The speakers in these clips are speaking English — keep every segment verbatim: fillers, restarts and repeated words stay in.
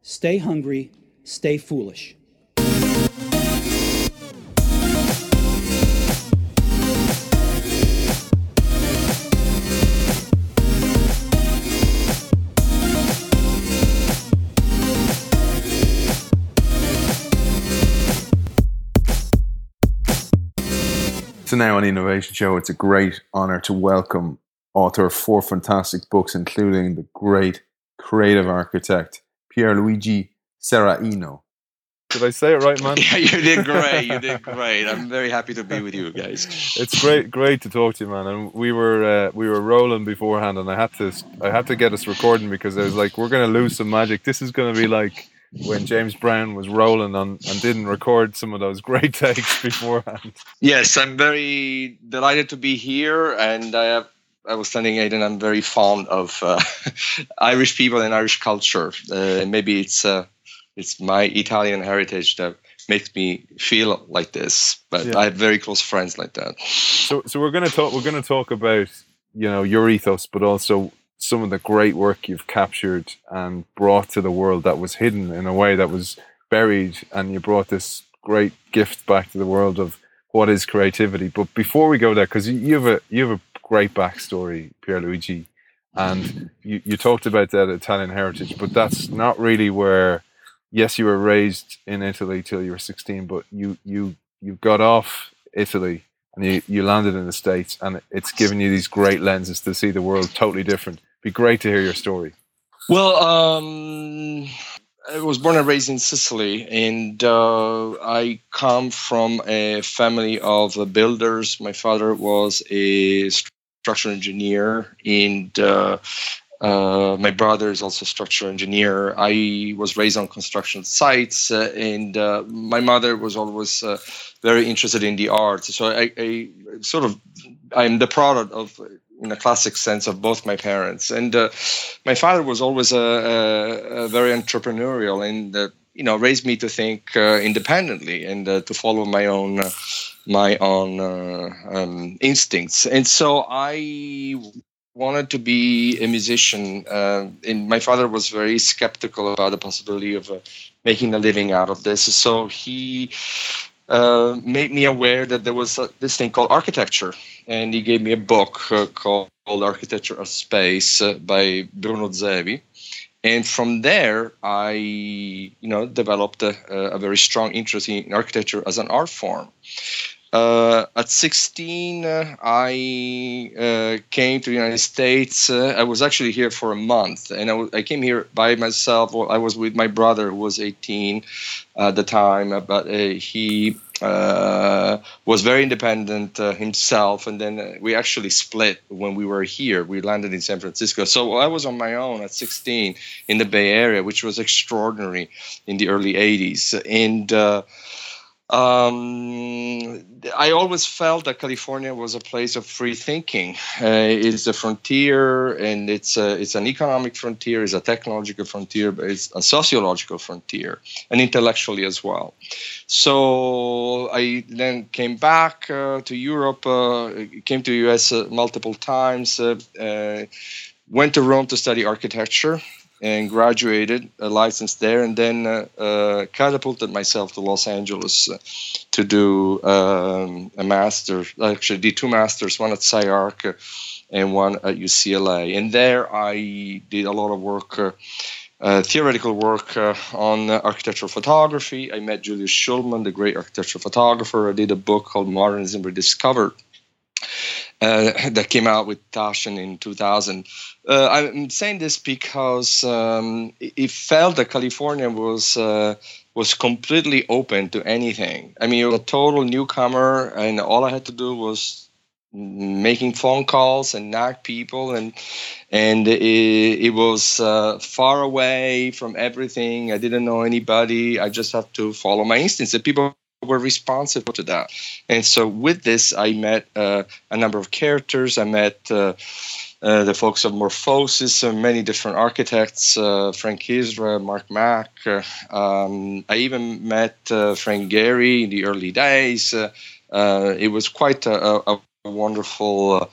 Stay hungry, stay foolish. So now on the Innovation Show, it's a great honour to welcome author of four fantastic books, including the great creative architect, Pierluigi Serraino. Did I say it right, man? Yeah, you did great. You did great. I'm very happy to be with you guys. It's great, great to talk to you, man. And we were uh, we were rolling beforehand, and I had to I had to get us recording because I was like, we're going to lose some magic. This is going to be like when James Brown was rolling on and didn't record some of those great takes beforehand. Yes, I'm very delighted to be here, and I have. I was telling Aidan I'm very fond of uh, Irish people and Irish culture. Uh, maybe it's uh, it's my Italian heritage that makes me feel like this, but yeah. I have very close friends like that. So, so we're going to talk. We're going to talk about you know your ethos, but also some of the great work you've captured and brought to the world that was hidden in a way that was buried, and you brought this great gift back to the world of what is creativity. But before we go there, because you have a you have a great backstory, Pierluigi, and you, you talked about that Italian heritage, but that's not really where. Yes, you were raised in Italy till you were sixteen, but you you you got off Italy and you, you landed in the States, and it's given you these great lenses to see the world totally different. It'd be great to hear your story. Well, um, I was born and raised in Sicily, and uh, I come from a family of builders. My father was a structural engineer, and uh, Uh, my brother is also a structural engineer. I was raised on construction sites, uh, and uh, my mother was always uh, very interested in the arts. So I, I sort of, I'm the product of, in a classic sense, of both my parents. And uh, my father was always a, a, a very entrepreneurial, and uh, you know, raised me to think uh, independently and uh, to follow my own, uh, my own uh, um, instincts. And so I wanted to be a musician, uh, and my father was very skeptical about the possibility of uh, making a living out of this. So he uh, made me aware that there was uh, this thing called architecture, and he gave me a book uh, called, called Architecture of Space uh, by Bruno Zevi. And from there, I, you know, developed a, a very strong interest in architecture as an art form. Uh, at sixteen, uh, I uh, came to the United States. Uh, I was actually here for a month, and I, w- I came here by myself. Well, I was with my brother, who was eighteen at the time, but uh, he uh, was very independent uh, himself. And then uh, we actually split when we were here. We landed in San Francisco. So I was on my own at sixteen in the Bay Area, which was extraordinary in the early eighties. And uh, Um, I always felt that California was a place of free thinking. Uh, it's a frontier, and it's a, it's an economic frontier, it's a technological frontier, but it's a sociological frontier, and intellectually as well. So I then came back uh, to Europe, uh, came to the U S uh, multiple times, uh, uh, went to Rome to study architecture, and graduated, a license there, and then uh, uh, catapulted myself to Los Angeles uh, to do um, a master. Actually, did two masters, one at SciArc uh, and one at U C L A. And there I did a lot of work, uh, uh, theoretical work uh, on uh, architectural photography. I met Julius Schulman, the great architectural photographer. I did a book called Modernism Rediscovered, Uh, that came out with Taschen in two thousand. Uh, I'm saying this because um, it, it felt that California was uh, was completely open to anything. I mean, it was a total newcomer, and all I had to do was making phone calls and knock people, and and it, it was uh, far away from everything. I didn't know anybody. I just had to follow my instincts. And people were responsive to that. And so with this, I met uh, a number of characters. I met uh, uh, the folks of Morphosis, uh, many different architects, uh, Frank Isra, Mark Mack. Uh, um, I even met uh, Frank Gehry in the early days. Uh, uh, it was quite a, a, a wonderful uh,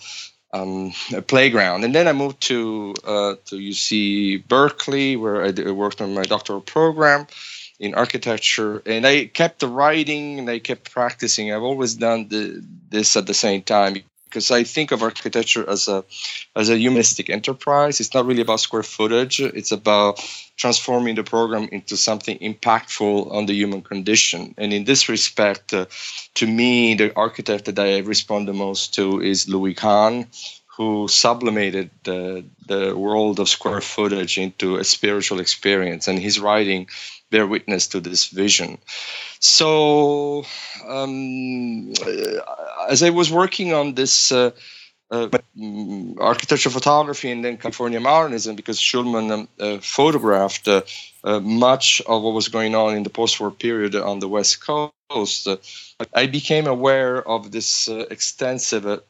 um, playground. And then I moved to uh, to U C Berkeley, where I did, worked on my doctoral program in architecture, and I kept writing and I kept practicing. I've always done the, this at the same time, because I think of architecture as a as a humanistic enterprise. It's not really about square footage. It's about transforming the program into something impactful on the human condition. And in this respect, uh, to me, the architect that I respond the most to is Louis Kahn, who sublimated the, the world of square footage into a spiritual experience. And his writing bear witness to this vision. So um, as I was working on this uh, uh, architecture photography and then California modernism, because Schulman um, uh, photographed uh, uh, much of what was going on in the post-war period on the West Coast, uh, I became aware of this uh, extensive uh,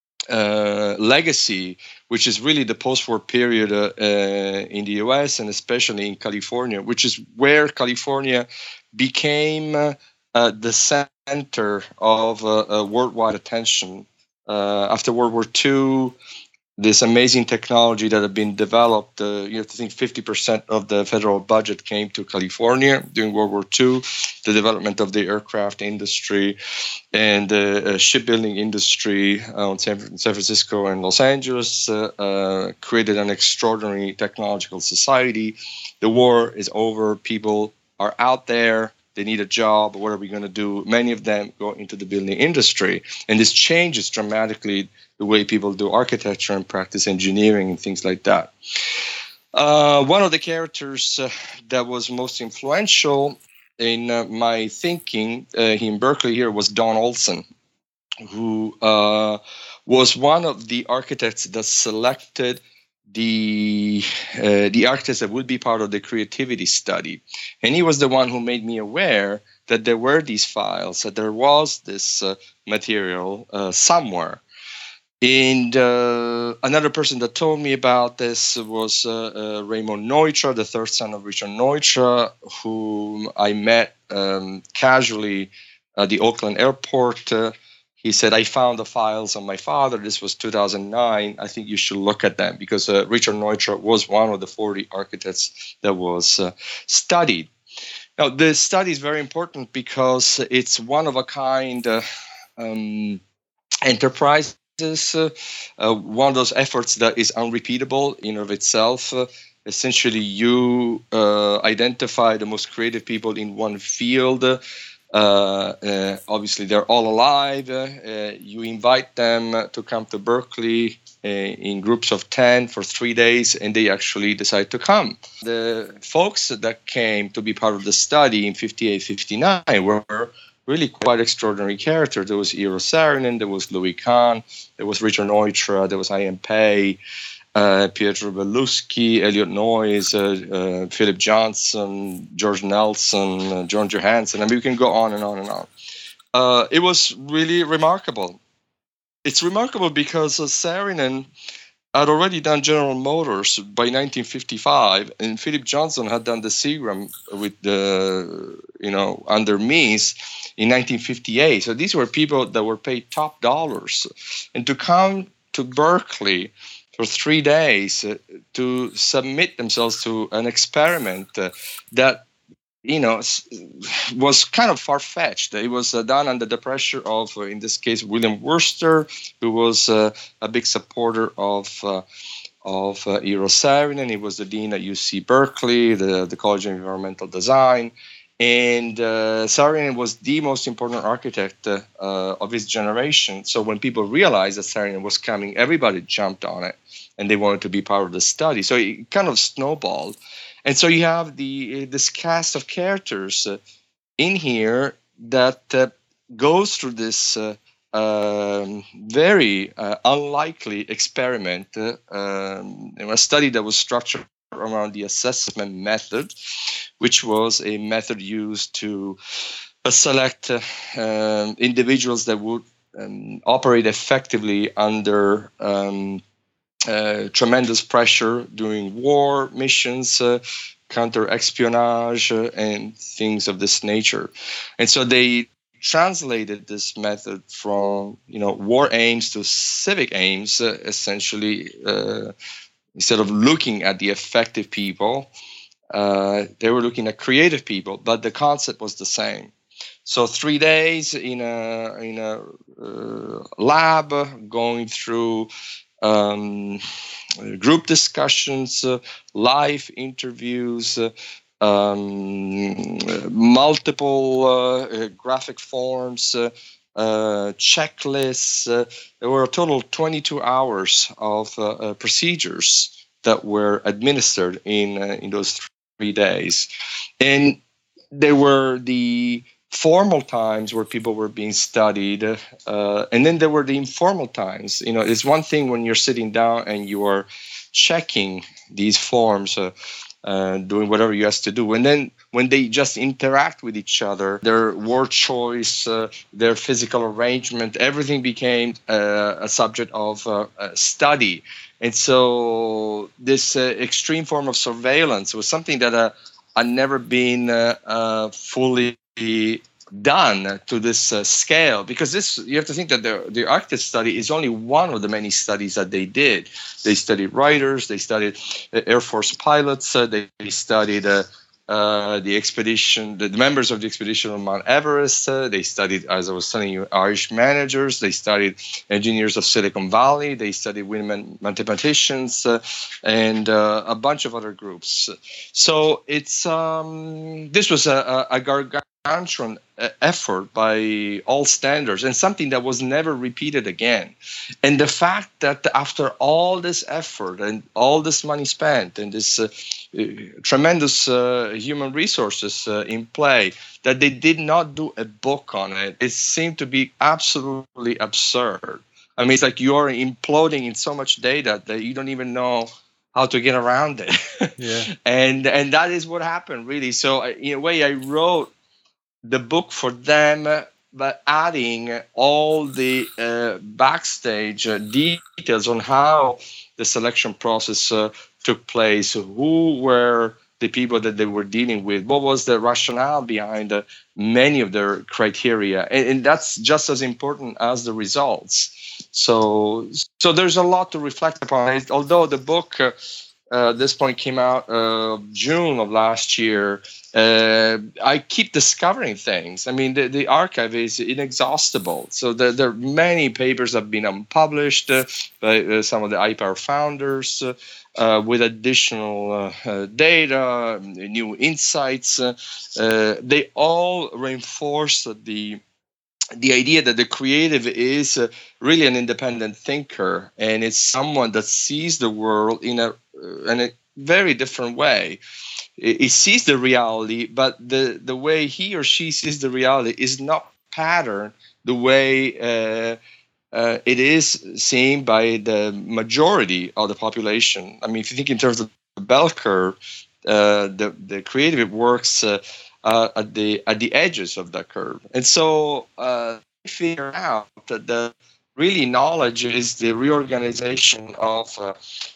uh, legacy, which is really the post-war period uh, uh, in the U S and especially in California, which is where California became uh, uh, the center of uh, uh, worldwide attention. Uh, after World War Two, this amazing technology that had been developed, uh, you have to think fifty percent of the federal budget came to California during World War Two. The development of the aircraft industry and the uh, shipbuilding industry uh, in San, San Francisco and Los Angeles uh, uh, created an extraordinary technological society. The war is over. People are out there. They need a job. What are we going to do? Many of them go into the building industry. And this changes dramatically the way people do architecture and practice engineering and things like that. Uh, one of the characters uh, that was most influential in uh, my thinking uh, in Berkeley here was Don Olson, who uh, was one of the architects that selected the uh, the architects that would be part of the creativity study. And he was the one who made me aware that there were these files, that there was this uh, material uh, somewhere. And uh, another person that told me about this was uh, uh, Raymond Neutra, the third son of Richard Neutra, whom I met um, casually at the Oakland airport. Uh, He said, I found the files on my father. This was two thousand nine. I think you should look at them, because uh, Richard Neutra was one of the forty architects that was uh, studied. Now, the study is very important because it's one of a kind uh, um, enterprises, uh, uh, one of those efforts that is unrepeatable in of itself. Uh, essentially, you uh, identify the most creative people in one field. Uh, Uh, uh, obviously, they're all alive. Uh, uh, you invite them to come to Berkeley uh, in groups of ten for three days, and they actually decide to come. The folks that came to be part of the study in fifty-eight, fifty-nine were really quite extraordinary characters. There was Eero Saarinen, there was Louis Kahn, there was Richard Neutra, there was I M Pei, Uh, Pietro Belluschi, Elliot Noyes, uh, uh, Philip Johnson, George Nelson, uh, John Johansson. I mean, we can go on and on and on. Uh, it was really remarkable. It's remarkable because uh, Saarinen had already done General Motors by nineteen fifty-five, and Philip Johnson had done the Seagram with the, you know, under Mies in nineteen fifty-eight. So these were people that were paid top dollars, and to come to Berkeley for three days uh, to submit themselves to an experiment uh, that, you know, was kind of far-fetched. It was uh, done under the pressure of, uh, in this case, William Wurster, who was uh, a big supporter of uh, of uh, Eero Saarinen. He was the dean at U C Berkeley, the, the College of Environmental Design. And uh, Saarinen was the most important architect uh, uh, of his generation. So when people realized that Saarinen was coming, everybody jumped on it, and they wanted to be part of the study. So it kind of snowballed. And so you have the this cast of characters uh, in here that uh, goes through this uh, um, very uh, unlikely experiment, uh, um, a study that was structured around the assessment method, which was a method used to uh, select uh, um, individuals that would um, operate effectively under um, uh, tremendous pressure during war missions, uh, counter-espionage, uh, and things of this nature. And so they translated this method from, you know, war aims to civic aims, uh, essentially, uh, instead of looking at the effective people, uh, they were looking at creative people, but the concept was the same. So three days in a in a uh, lab, going through um, group discussions, uh, live interviews, uh, um, multiple uh, graphic forms, uh, uh, checklists. Uh, there were a total of twenty-two hours of uh, uh, procedures that were administered in uh, in those three days, and there were the formal times where people were being studied, uh, and then there were the informal times. You know, it's one thing when you're sitting down and you are checking these forms, uh, uh, doing whatever you have to do, and then when they just interact with each other, their word choice, uh, their physical arrangement, everything became uh, a subject of uh, uh, study. And so this uh, extreme form of surveillance was something that uh, had never been uh, uh, fully done to this uh, scale, because this, you have to think that the the architect study is only one of the many studies that they did. They studied writers, they studied uh, Air Force pilots, uh, they, they studied uh, uh, the expedition, the, the members of the expedition on Mount Everest. Uh, they studied, as I was telling you, Irish managers. They studied engineers of Silicon Valley. They studied women mathematicians uh, and uh, a bunch of other groups. So it's um, this was a, a, a gargantuan effort by all standards, and something that was never repeated again. And the fact that after all this effort and all this money spent and this uh, uh, tremendous uh, human resources uh, in play, that they did not do a book on it, it seemed to be absolutely absurd. I mean, it's like you are imploding in so much data that you don't even know how to get around it. Yeah. and and that is what happened, really. So in a way, I wrote the book for them, but adding all the uh, backstage uh, details on how the selection process uh, took place, who were the people that they were dealing with, what was the rationale behind uh, many of their criteria, and, and that's just as important as the results. So, so there's a lot to reflect upon. It, although the book uh, uh, this point came out uh, June of last year, uh, I keep discovering things. I mean, the, the archive is inexhaustible. So there, there are many papers that have been unpublished uh, by uh, some of the I P A R founders uh, uh, with additional uh, uh, data, new insights. Uh, uh, they all reinforce the the idea that the creative is uh, really an independent thinker, and it's someone that sees the world in a in a very different way. He sees the reality, but the, the way he or she sees the reality is not patterned the way uh, uh, it is seen by the majority of the population. I mean, if you think in terms of the bell curve, uh, the the creative works uh, uh, at the at the edges of that curve, and so uh, figure out that the really knowledge is the reorganization of uh,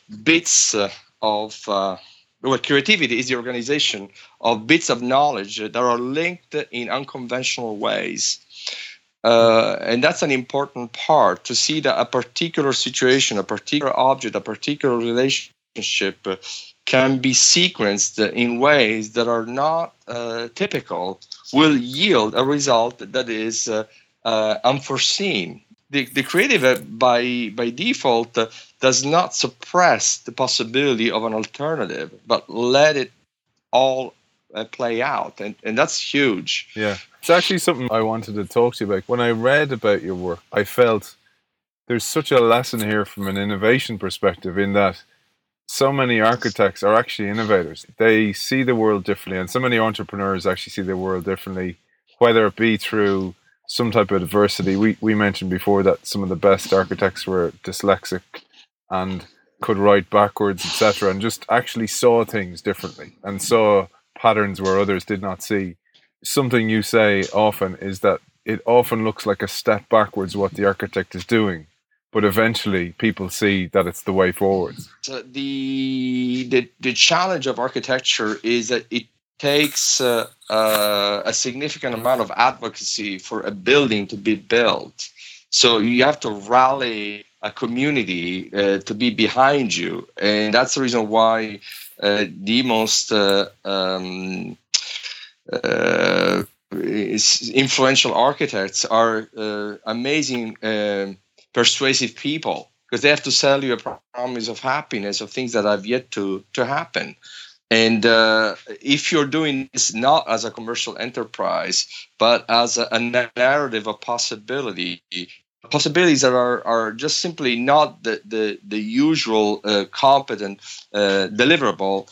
bits uh, of uh, well, creativity is the organization of bits of knowledge that are linked in unconventional ways. Uh, and that's an important part, to see that a particular situation, a particular object, a particular relationship uh, can be sequenced in ways that are not uh, typical, will yield a result that is uh, uh, unforeseen. The, the creative, uh, by by default, uh, does not suppress the possibility of an alternative, but let it all uh, play out, and, and that's huge. Yeah, it's actually something I wanted to talk to you about. When I read about your work, I felt there's such a lesson here from an innovation perspective, in that so many architects are actually innovators. They see the world differently, and so many entrepreneurs actually see the world differently, whether it be through some type of diversity. We we mentioned before that some of the best architects were dyslexic and could write backwards, et cetera, and just actually saw things differently and saw patterns where others did not see. Something you say often is that it often looks like a step backwards what the architect is doing, but eventually people see that it's the way forwards. So the, the the challenge of architecture is that it takes uh, uh, a significant amount of advocacy for a building to be built. So you have to rally a community uh, to be behind you, and that's the reason why uh, the most uh, um, uh, influential architects are uh, amazing, uh, persuasive people, because they have to sell you a promise of happiness, of things that have yet to to happen. And uh, if you're doing this not as a commercial enterprise, but as a, a narrative of possibility, possibilities that are, are just simply not the, the, the usual uh, competent uh, deliverable,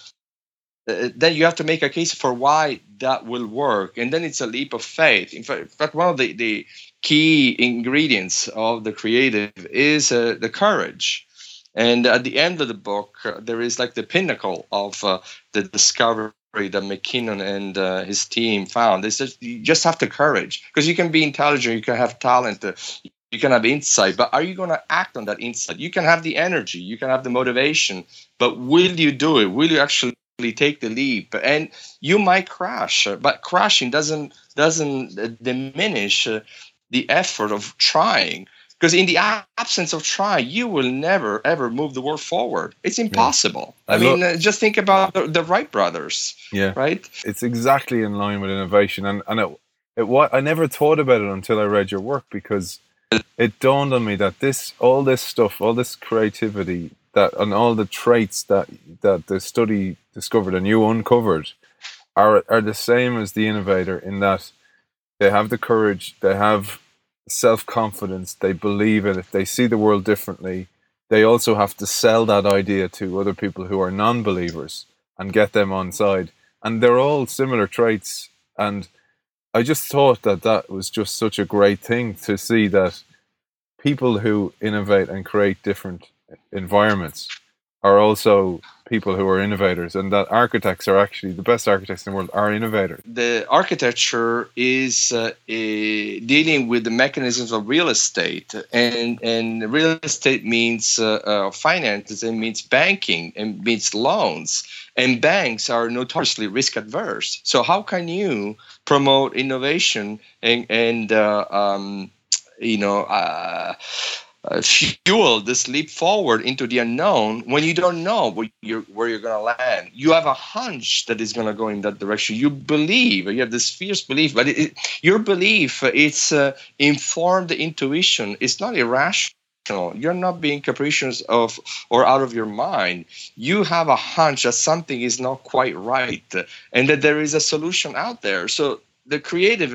uh, then you have to make a case for why that will work. And then it's a leap of faith. In fact, in fact one of the, the key ingredients of the creative is uh, the courage. And at the end of the book, uh, there is like the pinnacle of uh, the discovery that McKinnon and uh, his team found. It's just, you just have the courage, because you can be intelligent, you can have talent, uh, you can have insight, but are you going to act on that insight? You can have the energy, you can have the motivation, but will you do it? Will you actually take the leap? And you might crash, but crashing doesn't doesn't uh, diminish uh, the effort of trying. Because in the absence of trying, you will never, ever move the world forward. It's impossible. Yeah. I, I mean, lo- uh, just think about the, the Wright brothers, yeah. right? It's exactly in line with innovation. And, and it, it, what, I never thought about it until I read your work, because it dawned on me that this, all this stuff, all this creativity, that and all the traits that, that the study discovered and you uncovered are are the same as the innovator, in that they have the courage, they have self-confidence, they believe in it, they see the world differently. They also have to sell that idea to other people who are non-believers and get them on side. And they're all similar traits. And I just thought that that was just such a great thing to see, that people who innovate and create different environments are also people who are innovators, and that architects are actually the best architects in the world are innovators. The architecture is uh, a, dealing with the mechanisms of real estate, and and real estate means uh, uh, finances, and means banking, and means loans, and banks are notoriously risk adverse. So how can you promote innovation and and uh, um, you know uh, Uh, fuel this leap forward into the unknown when you don't know where you're, where you're going to land? You have a hunch that is going to go in that direction. You believe, you have this fierce belief, but it, it, your belief, it's uh, informed intuition. It's not irrational. You're not being capricious of or out of your mind. You have a hunch that something is not quite right, and that there is a solution out there. So the creative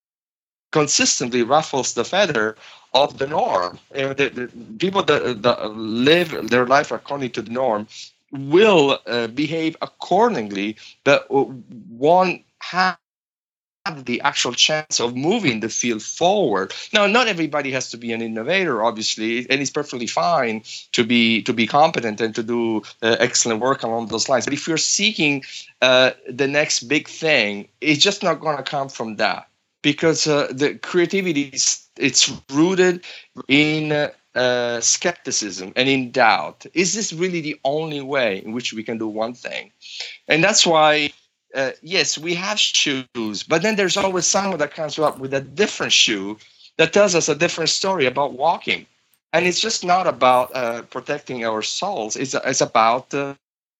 consistently ruffles the feather of the norm. And the, the people that, that live their life according to the norm will uh, behave accordingly, but won't have the actual chance of moving the field forward. Now, not everybody has to be an innovator, obviously, and it's perfectly fine to be to be competent and to do uh, excellent work along those lines. But if you're seeking uh, the next big thing, it's just not going to come from that. Because uh, the creativity is it's rooted in uh, uh, skepticism and in doubt. Is this really the only way in which we can do one thing? And that's why, uh, yes, we have shoes, but then there's always someone that comes up with a different shoe that tells us a different story about walking. And it's just not about uh, protecting our souls. It's, it's about uh,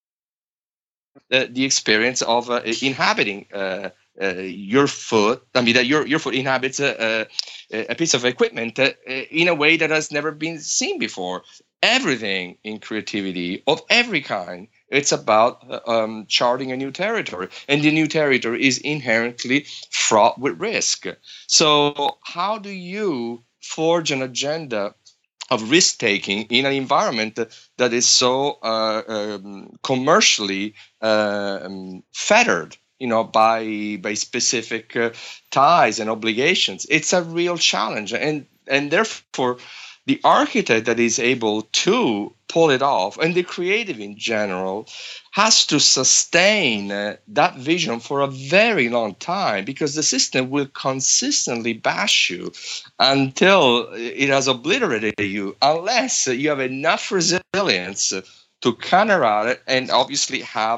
the, the experience of uh, inhabiting uh, Uh, your foot, I mean, that your your foot inhabits a, a, a piece of equipment uh, in a way that has never been seen before. Everything in creativity of every kind, it's about um, charting a new territory, and the new territory is inherently fraught with risk. So how do you forge an agenda of risk-taking in an environment that, that is so uh, um, commercially uh, um, fettered, you know, by by specific uh, ties and obligations? It's a real challenge, and and therefore, the architect that is able to pull it off, and the creative in general, has to sustain uh, that vision for a very long time, because the system will consistently bash you until it has obliterated you, unless you have enough resilience to counter it and obviously have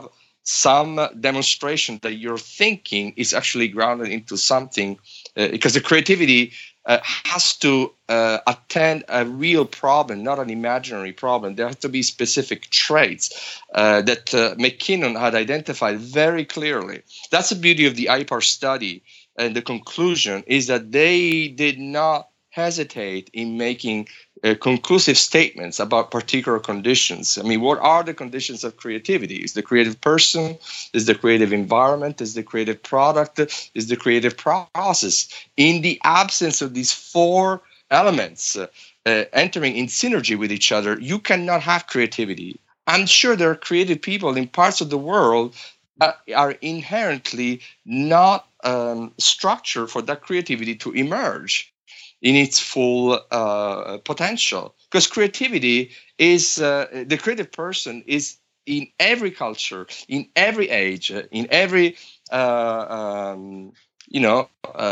some demonstration that your thinking is actually grounded into something, uh, because the creativity uh, has to uh, attend a real problem, not an imaginary problem. There have to be specific traits uh, that uh, McKinnon had identified very clearly. That's the beauty of the I P A R study. And the conclusion is that they did not hesitate in making uh, conclusive statements about particular conditions. I mean, what are the conditions of creativity? Is the creative person? Is the creative environment? Is the creative product? Is the creative process? In the absence of these four elements uh, uh, entering in synergy with each other, you cannot have creativity. I'm sure there are creative people in parts of the world that are inherently not um, structured for that creativity to emerge in its full uh, potential. Because creativity is, uh, the creative person is in every culture, in every age, uh, in every, uh, um, you know,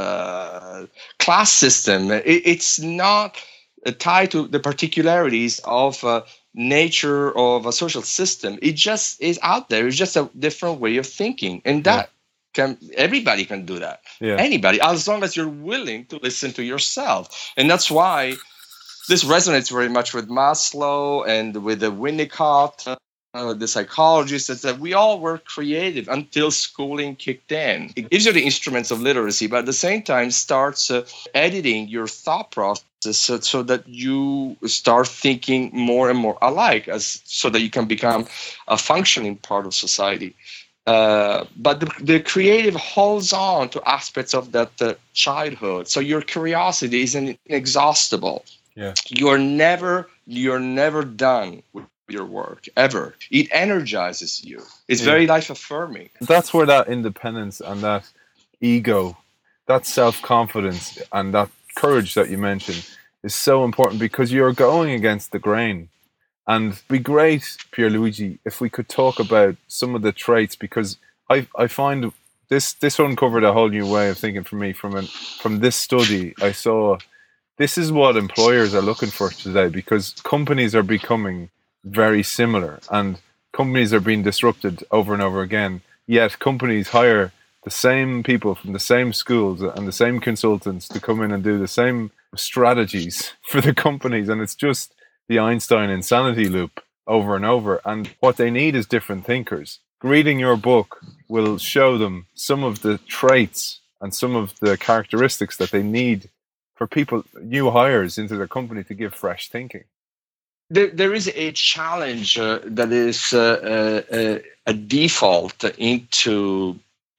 uh, class system. It, it's not uh, tied to the particularities of uh, nature of a social system. It just is out there. It's just a different way of thinking. And that, yeah. Can, everybody can do that. Yeah. Anybody, as long as you're willing to listen to yourself. And that's why this resonates very much with Maslow and with the Winnicott, uh, the psychologist, is that we all were creative until schooling kicked in. It gives you the instruments of literacy, but at the same time starts uh, editing your thought process so, so that you start thinking more and more alike, as so that you can become a functioning part of society. Uh, but the, the creative holds on to aspects of that uh, childhood. So your curiosity is inexhaustible. Yeah. You're never, you're never done with your work, ever. It energizes you. It's yeah. very life-affirming. That's where that independence and that ego, that self-confidence and that courage that you mentioned is so important, because you're going against the grain. And it'd be great, Pierluigi, if we could talk about some of the traits, because I I find this this uncovered a whole new way of thinking for me. From an, from this study, I saw this is what employers are looking for today, because companies are becoming very similar and companies are being disrupted over and over again. Yet companies hire the same people from the same schools and the same consultants to come in and do the same strategies for the companies. And it's just the Einstein insanity loop over and over. And what they need is different thinkers. Reading your book will show them some of the traits and some of the characteristics that they need for people, new hires into their company, to give fresh thinking. There, there is a challenge uh, that is uh, uh, a default into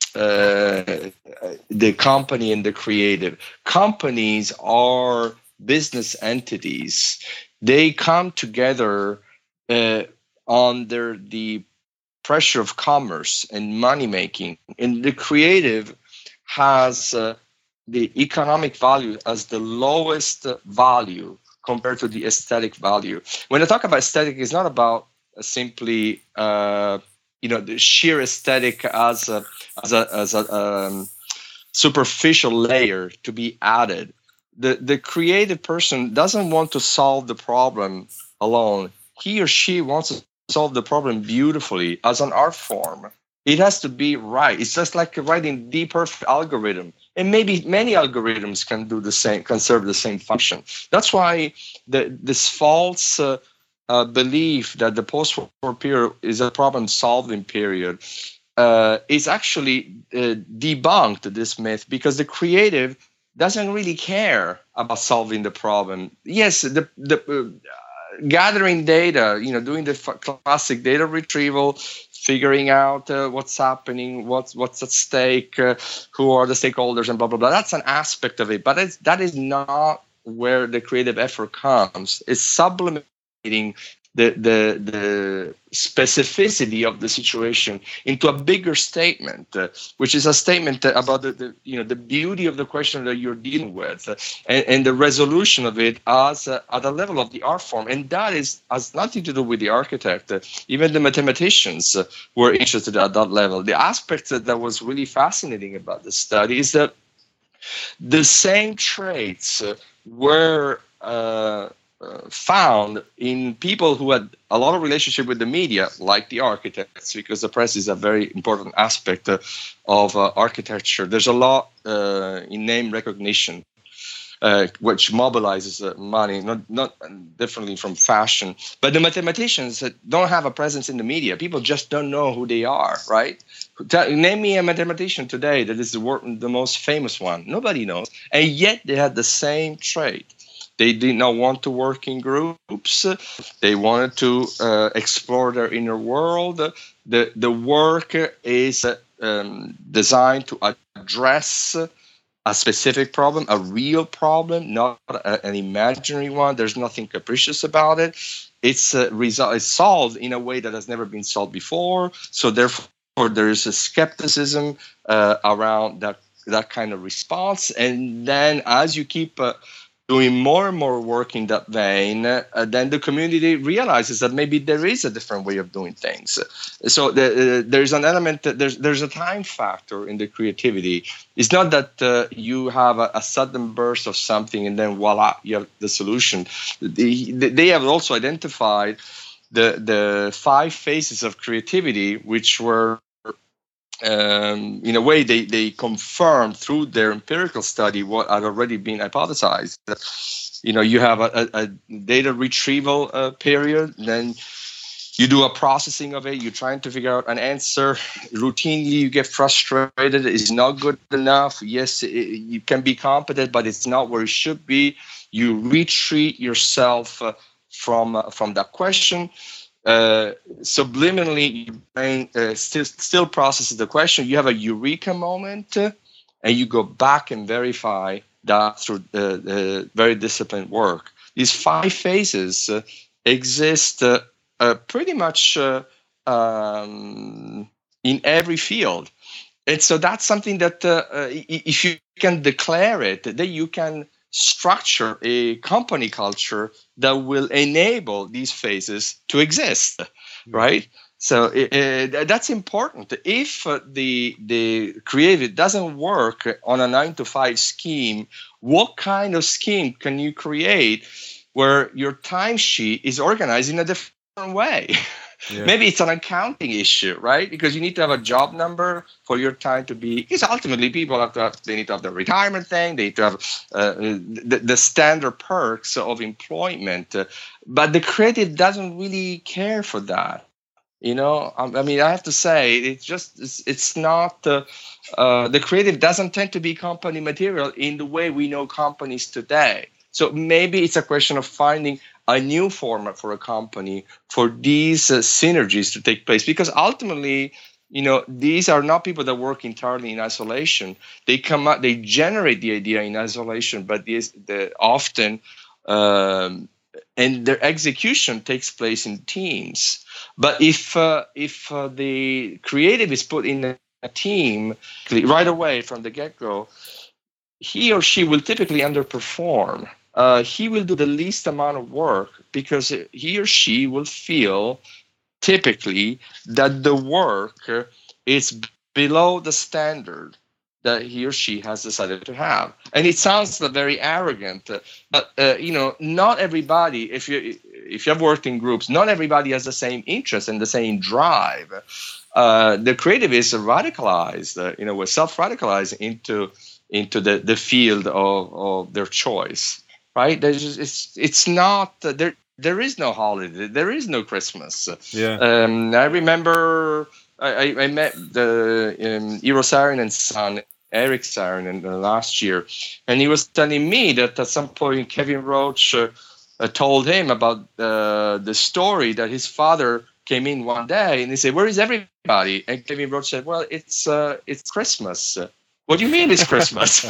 uh, the company and the creative. Companies are business entities. They come together uh, under the pressure of commerce and money making, and the creative has uh, the economic value as the lowest value compared to the aesthetic value. When I talk about aesthetic, it's not about uh, simply uh, you know the sheer aesthetic as a as a as a um, superficial layer to be added. The the creative person doesn't want to solve the problem alone. He or she wants to solve the problem beautifully as an art form. It has to be right. It's just like writing the perfect algorithm. And maybe many algorithms can do the same, can serve the same function. That's why the, this false uh, uh, belief that the post-war period is a problem-solving period uh, is actually uh, debunked, this myth, because the creative doesn't really care about solving the problem. Yes, the the uh, gathering data, you know, doing the f- classic data retrieval, figuring out uh, what's happening, what's what's at stake, uh, who are the stakeholders, and blah blah blah. That's an aspect of it, but it's, that is not where the creative effort comes. It's sublimating the the the specificity of the situation into a bigger statement, uh, which is a statement about the, the you know the beauty of the question that you're dealing with, uh, and, and the resolution of it as uh, at the level of the art form. And that is has nothing to do with the architect. Uh, even the mathematicians uh, were interested at that level. The aspect that, that was really fascinating about the study is that the same traits uh, were uh, uh, found in people who had a lot of relationship with the media, like the architects, because the press is a very important aspect uh, of uh, architecture. There's a lot uh, in name recognition, uh, which mobilizes uh, money, not not differently from fashion. But the mathematicians that don't have a presence in the media. People just don't know who they are, right? Tell, name me a mathematician today that is the, wor- the most famous one. Nobody knows. And yet they had the same trait. They did not want to work in groups. They wanted to uh, explore their inner world. The, the work is um, designed to address a specific problem, a real problem, not a, an imaginary one. There's nothing capricious about it. It's, uh, resol- it's solved in a way that has never been solved before. So therefore, there is a skepticism uh, around that, that kind of response. And then as you keep uh, doing more and more work in that vein, uh, then the community realizes that maybe there is a different way of doing things. So the, uh, there's an element, that there's there's a time factor in the creativity. It's not that uh, you have a, a sudden burst of something and then voila, you have the solution. They, they have also identified the the five phases of creativity, which were Um, in a way, they, they confirm through their empirical study what had already been hypothesized. You know, you have a, a, a data retrieval uh, period, then you do a processing of it. You're trying to figure out an answer. Routinely, you get frustrated. It's not good enough. Yes, it, you can be competent, but it's not where it should be. You retreat yourself uh, from uh, from that question. Uh, subliminally, your brain uh, still still processes the question. You have a eureka moment, uh, and you go back and verify that through uh, uh, very disciplined work. These five phases uh, exist uh, uh, pretty much uh, um, in every field, and so that's something that uh, uh, if you can declare it, then you can structure a company culture that will enable these phases to exist, right? So uh, that's important. If uh, the the creative doesn't work on a nine to five scheme, what kind of scheme can you create where your timesheet is organized in a different way? Yeah. Maybe it's an accounting issue, right? Because you need to have a job number for your time to be. Because ultimately, people have to have. They need to have the retirement thing. They need to have uh, the, the standard perks of employment. Uh, but the creative doesn't really care for that. You know, I, I mean, I have to say, it's just it's, it's not. Uh, uh, the creative doesn't tend to be company material in the way we know companies today. So maybe it's a question of finding a new format for a company for these uh, synergies to take place, because ultimately, you know, these are not people that work entirely in isolation. They come out, they generate the idea in isolation, but these, the, often, um, and their execution takes place in teams. But if uh, if uh, the creative is put in a, a team right away from the get-go, he or she will typically underperform. Uh, he will do the least amount of work because he or she will feel typically that the work is below the standard that he or she has decided to have. And it sounds very arrogant, but uh, you know, not everybody, if you if you have worked in groups, not everybody has the same interest and the same drive. Uh, the creative is radicalized, uh, you know, we're self-radicalized into into the, the field of, of their choice. Right? There's just, it's it's not uh, there. There is no holiday. There is no Christmas. Yeah. Um, I remember I, I met the um, Eero Saarinen's son, Eric Saarinen, uh, last year, and he was telling me that at some point Kevin Roach uh, uh, told him about uh, the story that his father came in one day and he said, "Where is everybody?" And Kevin Roach said, "Well, it's uh, it's Christmas." What do you mean it's Christmas?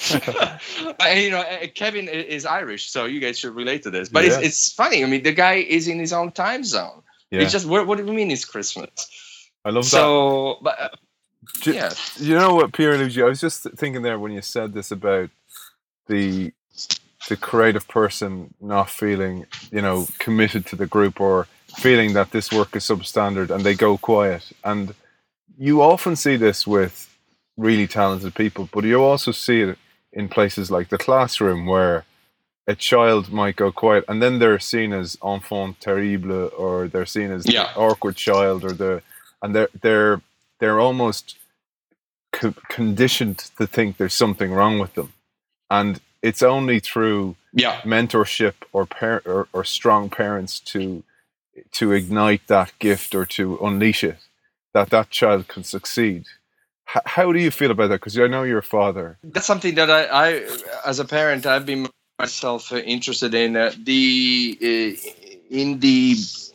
You know, Kevin is Irish, so you guys should relate to this. But yeah. it's it's funny. I mean, the guy is in his own time zone. Yeah. It's just, what, what do you mean it's Christmas? I love so, that. So, but uh, do, yeah. You know what, Pier Luigi? I was just thinking there when you said this about the the creative person not feeling, you know, committed to the group or feeling that this work is substandard and they go quiet. And you often see this with really talented people, but you also see it in places like the classroom where a child might go quiet, and then they're seen as enfant terrible, or they're seen as Yeah. the awkward child, or the and they're they're they're almost co- conditioned to think there's something wrong with them, and it's only through Yeah. mentorship or par- or, or strong parents to to ignite that gift or to unleash it that that child can succeed. H- how do you feel about that? Because I know you're a father. That's something that I, I as a parent, I've been myself uh, interested in. Uh, the uh, in the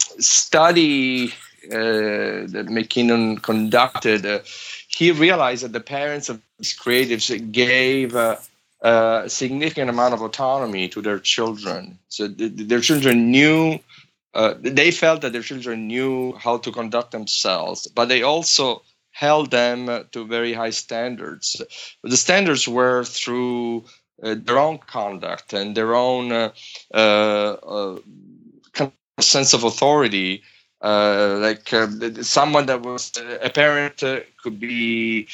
study uh, that McKinnon conducted, uh, he realized that the parents of these creatives gave uh, a significant amount of autonomy to their children. So th- their children knew. Uh, they felt that their children knew how to conduct themselves, but they also held them to very high standards. The standards were through uh, their own conduct and their own uh, uh, uh, kind of sense of authority. Uh, like uh, someone that was a parent uh, could be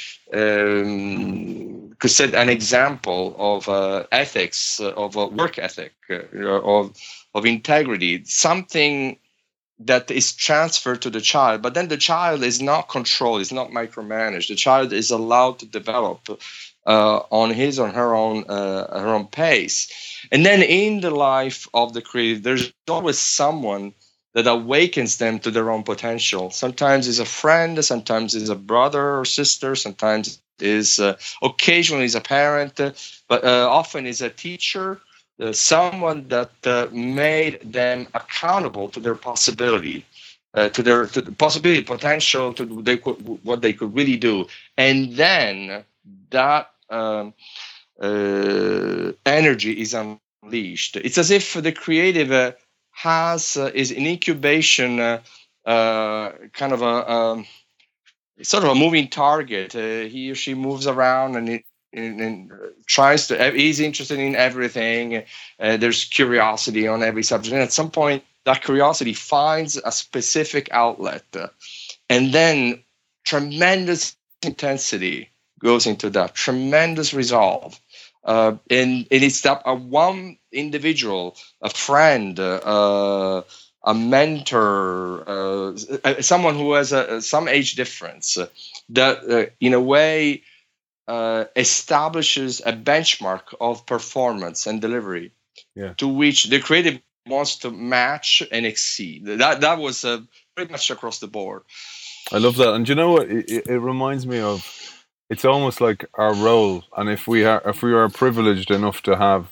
um, could set an example of uh, ethics, uh, of a work ethic, uh, of of integrity, something that is transferred to the child, but then the child is not controlled, is not micromanaged. The child is allowed to develop uh, on his or her own uh, her own pace. And then in the life of the creative, there's always someone that awakens them to their own potential. Sometimes it's a friend, sometimes it's a brother or sister, sometimes is uh, occasionally is a parent, uh, but uh, often is a teacher. Uh, someone that uh, made them accountable to their possibility, uh, to their to the possibility, potential, to they could, what they could really do, and then that um, uh, energy is unleashed. It's as if the creative uh, has uh, is an incubation, uh, uh, kind of a um, sort of a moving target. Uh, he or she moves around and it. And, and tries to he's interested in everything. Uh, there's curiosity on every subject, and at some point that curiosity finds a specific outlet, uh, and then tremendous intensity goes into that, tremendous resolve, uh, and, and it's that a one individual, a friend, uh, a mentor, uh, someone who has a, some age difference, uh, that uh, in a way Uh, establishes a benchmark of performance and delivery, Yeah. to which the creative wants to match and exceed. That that was uh, pretty much across the board. I love that, and you know what? It, it, it reminds me of. It's almost like our role, and if we are if we are privileged enough to have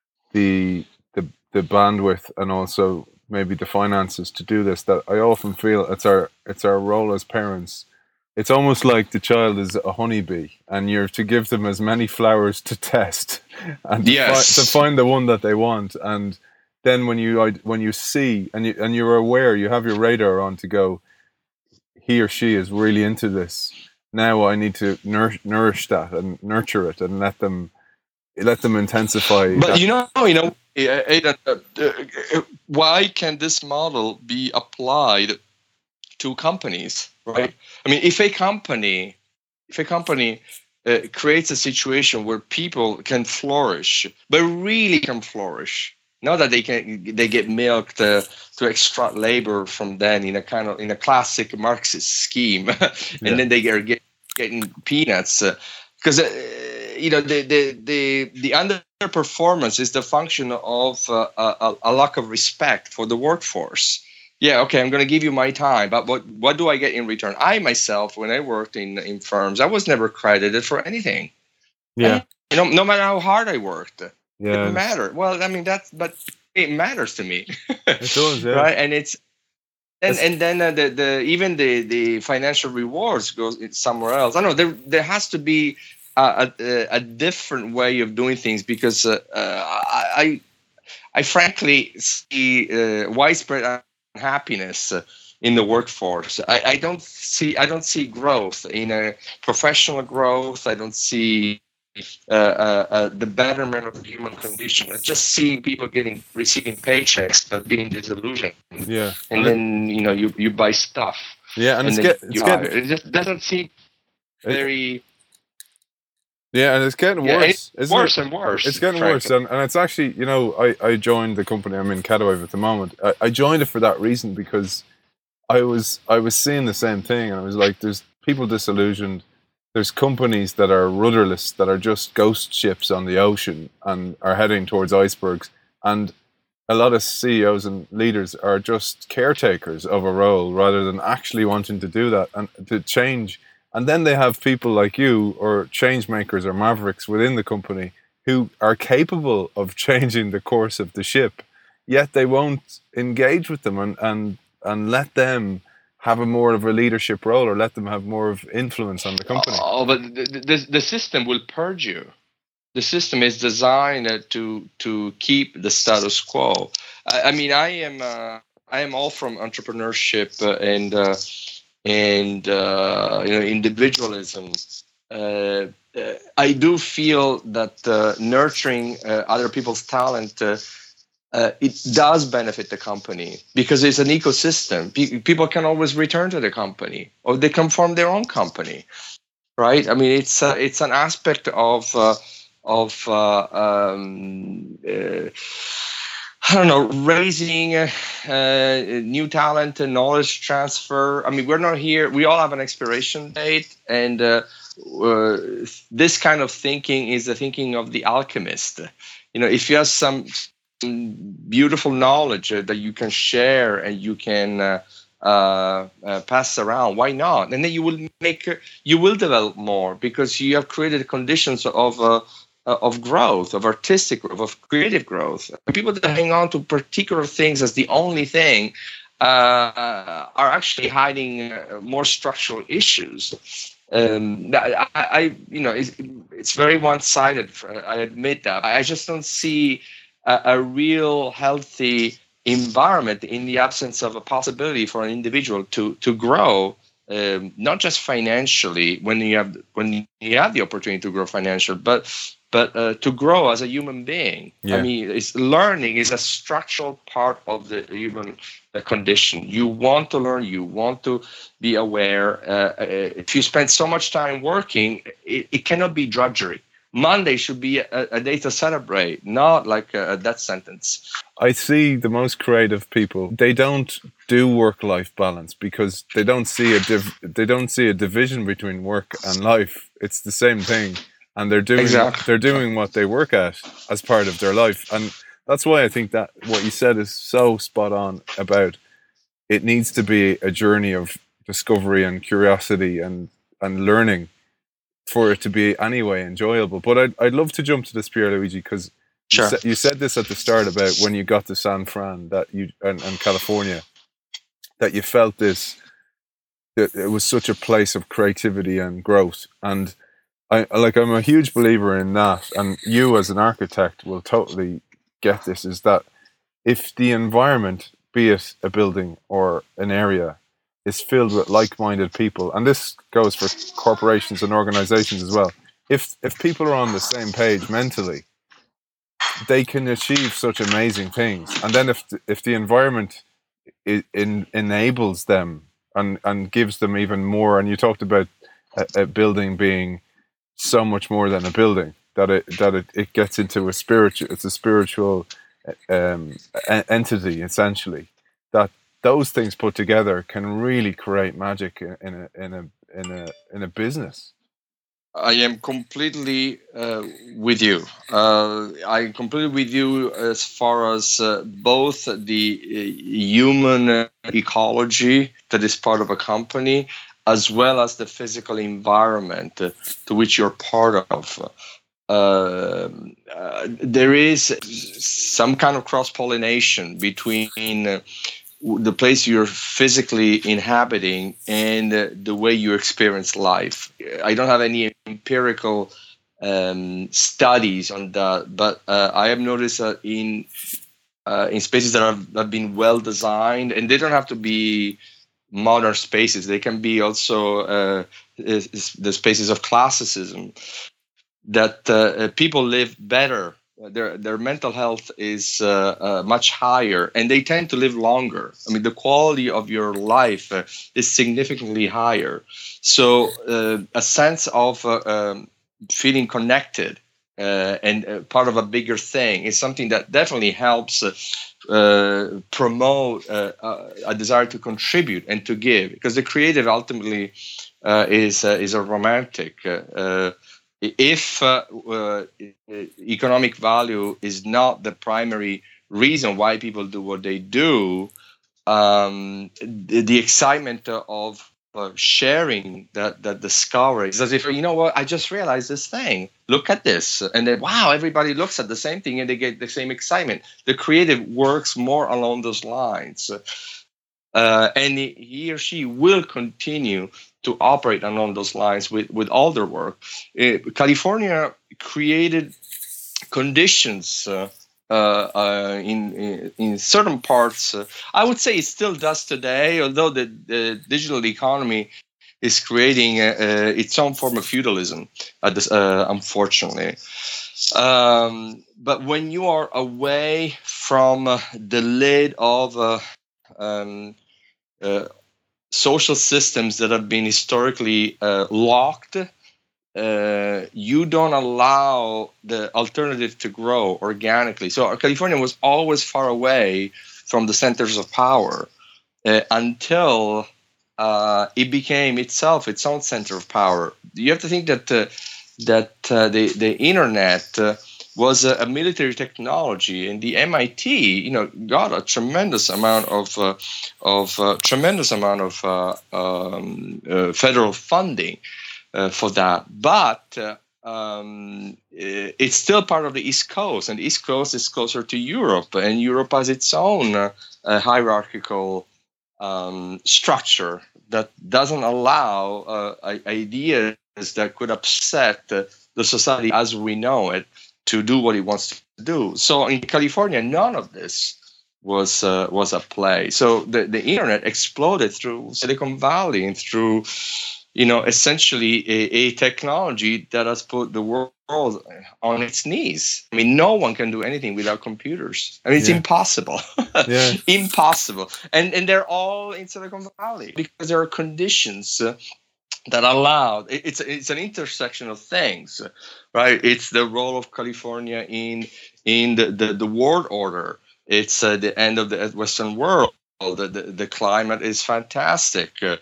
the the the bandwidth and also maybe the finances to do this, that I often feel it's our it's our role as parents. It's almost like the child is a honeybee, and you're to give them as many flowers to test, and to, Yes. fi- to find the one that they want. And then when you when you see and you and you're aware, you have your radar on to go, he or she is really into this. Now I need to nourish, nourish that and nurture it, and let them let them intensify. But that. you know, you know, Aidan, uh, uh, why can this model be applied to companies, right? I mean, if a company, if a company uh, creates a situation where people can flourish, but really can flourish, not that they can they get milked uh, to extract labor from them in a kind of in a classic Marxist scheme, and Yeah. then they are get, getting peanuts, because uh, uh, you know the the the the underperformance is the function of uh, a, a lack of respect for the workforce. Yeah, okay, I'm going to give you my time, but what what do I get in return? I myself, when I worked in in firms, I was never credited for anything. Yeah, And, you know, no matter how hard I worked, it yeah, didn't matter. Well, I mean, that's but it matters to me, it does. Yeah, right? And it's and It's- and then uh, the the even the the financial rewards goes somewhere else. I don't know. There there has to be a a, a different way of doing things, because uh, uh, I, I I frankly see uh, widespread happiness uh, in the workforce. I, I don't see I don't see growth in a professional growth. I don't see uh, uh, uh, the betterment of the human condition. I just see people getting receiving paychecks but being disillusioned. yeah, And and then it, you know you, you buy stuff. yeah, and, And it's then get it's you getting hire. It just doesn't seem it, very Yeah, and it's getting Yeah, and worse, it's isn't worse it? and worse, It's getting worse, frankly. and, and it's actually, you know, I, I joined the company I'm in, Catawave, at the moment. I, I joined it for that reason because I was I was seeing the same thing, and I was like, there's people disillusioned. There's companies that are rudderless, that are just ghost ships on the ocean and are heading towards icebergs. And a lot of C E Os and leaders are just caretakers of a role rather than actually wanting to do that and to change. And then they have people like you, or change makers or mavericks within the company, who are capable of changing the course of the ship, yet they won't engage with them and, and, and let them have a more of a leadership role, or let them have more of influence on the company. Oh, but the, the, the system will purge you. The system is designed to to keep the status quo. I, I mean, I am uh, I am all from entrepreneurship uh, and uh, and uh, you know, individualism. Uh, uh, I do feel that uh, nurturing uh, other people's talent, uh, uh, it does benefit the company, because it's an ecosystem. Pe- people can always return to the company, or they can form their own company, right? I mean, it's uh, it's an aspect of uh, of uh, um, uh, I don't know, raising uh, uh, new talent and knowledge transfer. I mean, we're not here. We all have an expiration date, and uh, uh, this kind of thinking is the thinking of the alchemist. You know, if you have some beautiful knowledge uh, that you can share and you can uh, uh, uh, pass around, why not? And then you will make, uh, you will develop more, because you have created conditions of uh, uh, of growth, of artistic growth, of creative growth. People that hang on to particular things as the only thing uh, are actually hiding uh, more structural issues. Um, I, I, you know, it's, it's very one-sided. I admit that. I just don't see a, a real healthy environment in the absence of a possibility for an individual to to grow, um, not just financially when you have when you have the opportunity to grow financially, but but uh, to grow as a human being. Yeah. I mean, it's, learning is a structural part of the human uh, condition. You want to learn, you want to be aware. Uh, if you spend so much time working, it, it cannot be drudgery. Monday should be a, a day to celebrate, not like a, a death sentence. I see the most creative people, they don't do work-life balance because they don't see a div- they don't see a division between work and life. It's the same thing, and they're doing Exactly. they're doing what they work at as part of their life. And that's why I think that what you said is so spot on about it needs to be a journey of discovery and curiosity and and learning for it to be anyway enjoyable. But I'd, I'd love to jump to this, Pierluigi, because Sure. you, sa- you said this at the start about when you got to San Fran that you and, and California, that you felt this, that it was such a place of creativity and growth. And I like I'm a huge believer in that, and you as an architect will totally get this, is that if the environment, be it a building or an area, is filled with like-minded people, and this goes for corporations and organizations as well. If if people are on the same page mentally, they can achieve such amazing things. And then if the, if the environment in, in, enables them and and gives them even more, and you talked about a, a building being so much more than a building, that it that it, it gets into a spiritual, it's a spiritual um, entity essentially, that those things put together can really create magic in, in a in a in a in a business. I am completely uh, with you. Uh, I'm completely with you as far as uh, both the uh, human ecology that is part of a company, as well as the physical environment uh, to which you're part of. Uh, uh, there is some kind of cross-pollination between uh, the place you're physically inhabiting and uh, the way you experience life. I don't have any empirical um, studies on that, but uh, I have noticed that in uh, in spaces that have, have been well designed, and they don't have to be modern spaces. They can be also uh, is, is the spaces of classicism, that uh, people live better. Their their mental health is uh, uh, much higher, and they tend to live longer. I mean, the quality of your life uh, is significantly higher. So uh, a sense of uh, um, feeling connected uh, and uh, part of a bigger thing is something that definitely helps uh, uh, promote uh, uh, a desire to contribute and to give, because the creative ultimately uh, is uh, is a romantic. Uh, uh, if uh, uh, economic value is not the primary reason why people do what they do, um, the, the excitement of uh, sharing that that discovery is as if, you know what, I just realized this thing. Look at this, and then wow, everybody looks at the same thing and they get the same excitement. The creative works more along those lines, uh, and he, he or she will continue to operate along those lines with with all their work. Uh, California created conditions. Uh, Uh, uh, in, in in certain parts, uh, I would say it still does today. Although the, the digital economy is creating uh, uh, its own form of feudalism, uh, this, uh, unfortunately. Um, but when you are away from uh, the lid of uh, um, uh, social systems that have been historically uh, locked, Uh, you don't allow the alternative to grow organically. So California was always far away from the centers of power uh, until uh, it became itself its own center of power. You have to think that uh, that uh, the the internet uh, was a, a military technology, and the M I T, you know, got a tremendous amount of uh, of uh, tremendous amount of uh, um, uh, federal funding. Uh, for that, but uh, um, it's still part of the East Coast, and the East Coast is closer to Europe, and Europe has its own uh, uh, hierarchical um, structure that doesn't allow uh, ideas that could upset uh, the society as we know it to do what it wants to do. So in California, none of this was uh, was at play. So the, the internet exploded through Silicon Valley and through, you know, essentially a, a technology that has put the world on its knees. I mean, no one can do anything without computers. I mean, it's yeah. impossible. yeah. Impossible. And and they're all in Silicon Valley because there are conditions uh, that allow, it's, it's an intersection of things, right? It's the role of California in, in the, the, the world order. It's uh, the end of the Western world. The, the, the climate is fantastic. Uh,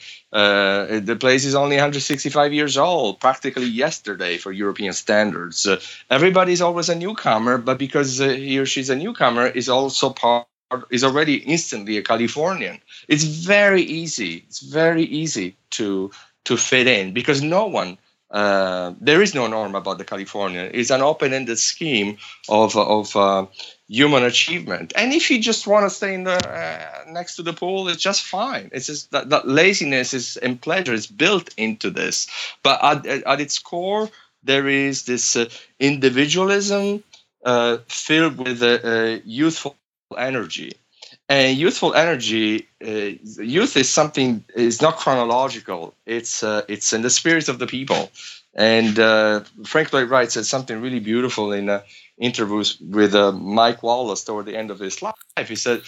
uh, the place is only one hundred sixty-five years old, practically yesterday for European standards. Uh, everybody's always a newcomer, but because uh, he or she's a newcomer, is also part, is already instantly a Californian. It's very easy. It's very easy to to fit in because no one. Uh, there is no norm about the Californian. It's an open-ended scheme of of uh, human achievement. And if you just want to stay in the uh, next to the pool, it's just fine. It's just that, that laziness is and pleasure is built into this. But at, at its core, there is this uh, individualism uh, filled with uh, uh, youthful energy. And youthful energy, uh, youth is something, is not chronological. It's uh, it's in the spirit of the people. And uh, Frank Lloyd Wright said something really beautiful in uh, interviews with uh, Mike Wallace toward the end of his life. He said,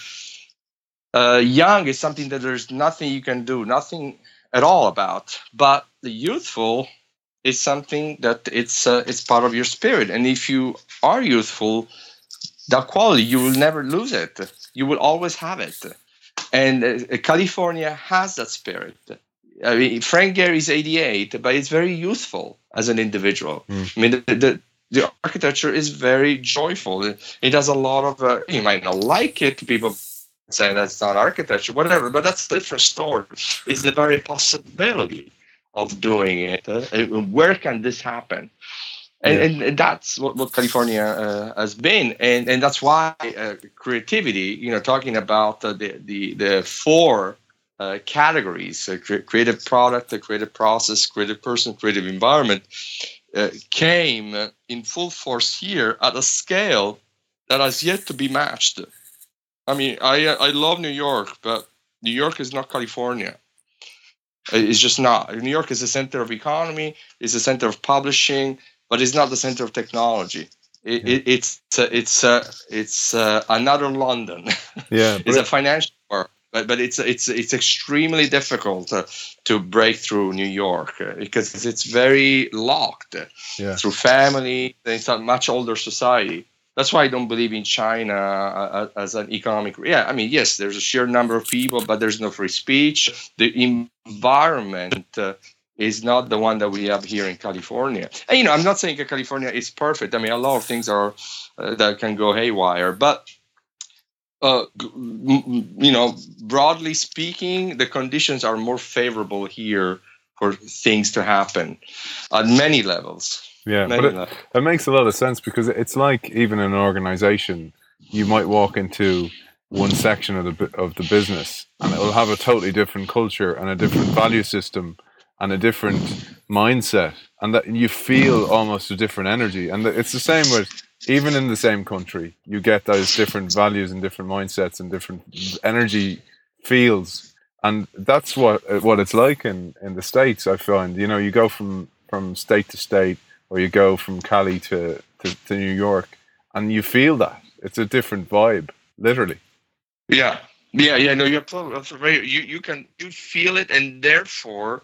uh, young is something that there's nothing you can do, nothing at all about. But the youthful is something that it's uh, it's part of your spirit. And if you are youthful, that quality, you will never lose it. You will always have it. And uh, California has that spirit. I mean, Frank Gehry is eighty-eight, but it's very youthful as an individual. Mm. I mean, the, the the architecture is very joyful. It, it has a lot of, uh, you might not like it, people say that's not architecture, whatever, but that's a different story. It's the very possibility of doing it. Uh, where can this happen? And, yeah. and that's what, what California uh, has been, and and that's why uh, creativity. You know, talking about uh, the the the four uh, categories: uh, cre- creative product, the creative process, creative person, creative environment, uh, came in full force here at a scale that has yet to be matched. I mean, I I love New York, but New York is not California. It's just not. New York is the center of economy. It's the center of publishing. But it's not the center of technology. It, yeah. it, it's uh, it's uh, it's uh, another London. Yeah, it's a financial world. but but it's it's it's extremely difficult uh, to break through New York uh, because it's very locked uh, Yeah. through family. It's a much older society. That's why I don't believe in China uh, as an economic. Yeah, I mean, yes, there's a sheer number of people, but there's no free speech. The environment uh, is not the one that we have here in California. And, you know, I'm not saying that California is perfect. I mean, a lot of things are uh, that can go haywire, but uh, you know, broadly speaking, the conditions are more favorable here for things to happen at many levels. Yeah, but it, it makes a lot of sense because it's like even in an organization, you might walk into one section of the of the business and it will have a totally different culture and a different value system and a different mindset, and that you feel almost a different energy. And it's the same with even in the same country, you get those different values and different mindsets and different energy fields, and that's what what it's like in in the States. I find, you know, you go from from state to state, or you go from Cali to, to, to New York, and you feel that. It's a different vibe, literally. Yeah, yeah, yeah. No, you're right. You you can you feel it, and therefore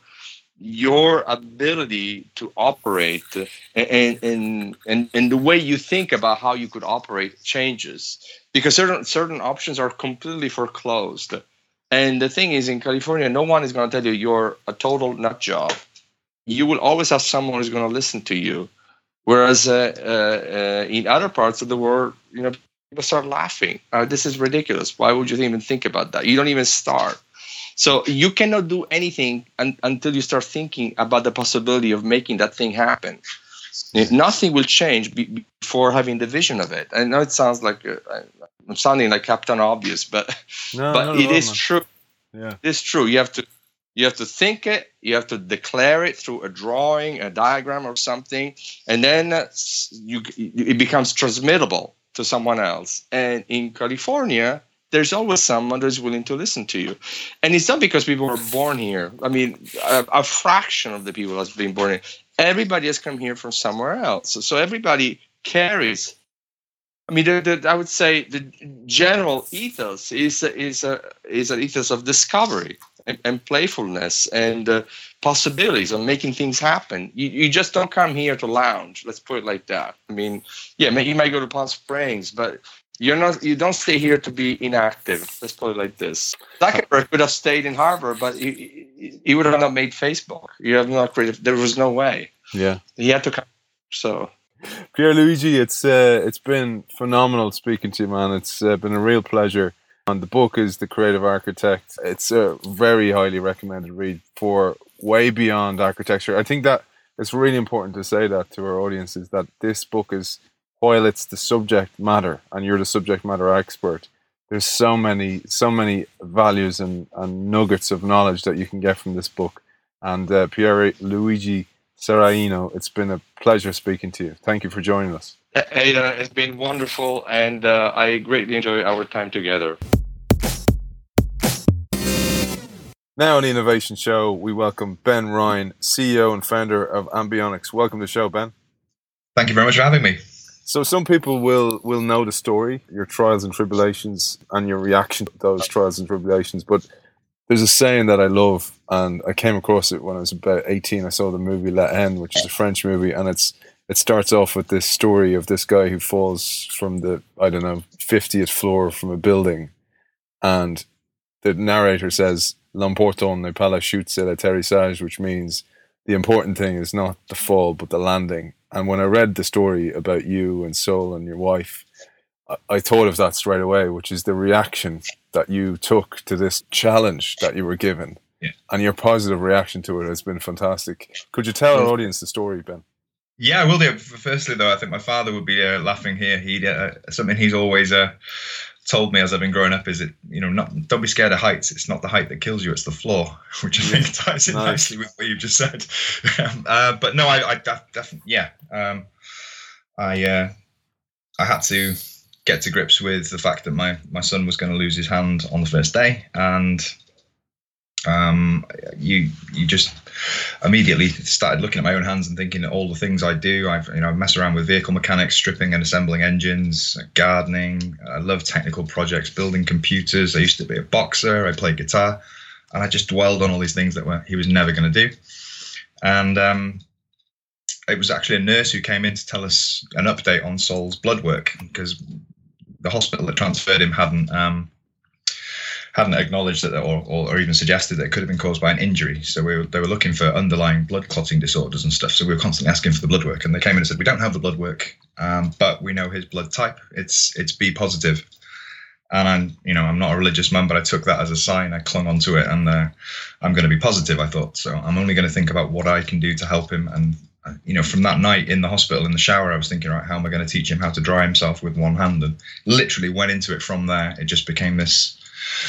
your ability to operate and and and and the way you think about how you could operate changes, because certain certain options are completely foreclosed. And the thing is, in California, no one is going to tell you you're a total nut job. You will always have someone who's going to listen to you. Whereas uh, uh, uh, in other parts of the world, you know, people start laughing. Uh, this is ridiculous. Why would you even think about that? You don't even start. So you cannot do anything un- until you start thinking about the possibility of making that thing happen. Nothing will change be- before having the vision of it. I know it sounds like uh, I'm sounding like Captain Obvious, but no, but it all, is man. true. Yeah, it's true. You have to. You have to think it, you have to declare it through a drawing, a diagram or something, and then you, it becomes transmittable to someone else. And in California, there's always someone who's willing to listen to you. And it's not because people were born here. I mean, a, a fraction of the people that's been born here. Everybody has come here from somewhere else. So, so everybody carries. I mean, the, the, I would say the general ethos is a, is a, is an ethos of discovery and, and playfulness and uh, possibilities of making things happen. You, you just don't come here to lounge. Let's put it like that. I mean, yeah, you might go to Palm Springs, but you're not. You don't stay here to be inactive. Let's put it like this. Zuckerberg could have stayed in Harvard, but he, he, he would have not made Facebook. You have not created. There was no way. Yeah, he had to come. So. Pierluigi, it's uh, it's been phenomenal speaking to you, man. It's uh, been a real pleasure. And the book is The Creative Architect. It's a very highly recommended read for way beyond architecture. I think that it's really important to say that to our audiences, that this book is, while it's the subject matter and you're the subject matter expert, there's so many so many values and, and nuggets of knowledge that you can get from this book. And uh, Pierluigi Serraino, it's been a pleasure speaking to you. Thank you for joining us. Hey, uh, it's been wonderful, and uh, I greatly enjoy our time together. Now on the Innovation Show, we welcome Ben Ryan, C E O and founder of Ambionics. Welcome to the show, Ben. Thank you very much for having me. So some people will will know the story, your trials and tribulations, and your reaction to those trials and tribulations, but there's a saying that I love, and I came across it when I was about eighteen. I saw the movie La Haine, which is a French movie, and it's it starts off with this story of this guy who falls from the, I don't know, fiftieth floor from a building, and the narrator says, "L'important n'est pas la chute, c'est l'atterrissage," which means the important thing is not the fall, but the landing. And when I read the story about you and Sol and your wife, I, I thought of that straight away, which is the reaction that you took to this challenge that you were given. Yeah. And your positive reaction to it has been fantastic. Could you tell our audience the story, Ben? Yeah, I will do. Firstly, though, I think my father would be uh, laughing here. He uh, something he's always uh, told me as I've been growing up is that, you know, not don't be scared of heights. It's not the height that kills you; it's the floor, which I think ties in Nice. nicely with what you've just said. uh, but no, I, I definitely, yeah, um, I uh, I had to get to grips with the fact that my my son was going to lose his hand on the first day, and Um, you you just immediately started looking at my own hands and thinking all the things I do. I've you know mess around with vehicle mechanics, stripping and assembling engines, gardening. I love technical projects, building computers. I used to be a boxer. I played guitar, and I just dwelled on all these things that were he was never going to do. And um, it was actually a nurse who came in to tell us an update on Sol's blood work, because the hospital that transferred him hadn't. Um, hadn't acknowledged that or, or, or even suggested that it could have been caused by an injury. So we were, they were looking for underlying blood clotting disorders and stuff. So we were constantly asking for the blood work, and they came in and said, we don't have the blood work, um, but we know his blood type. It's it's B positive. And I'm, you know, I'm not a religious man, but I took that as a sign. I clung onto it, and uh, I'm going to be positive, I thought. So I'm only going to think about what I can do to help him. And, uh, you know, from that night in the hospital, in the shower, I was thinking, right, how am I going to teach him how to dry himself with one hand? And literally went into it from there. It just became this...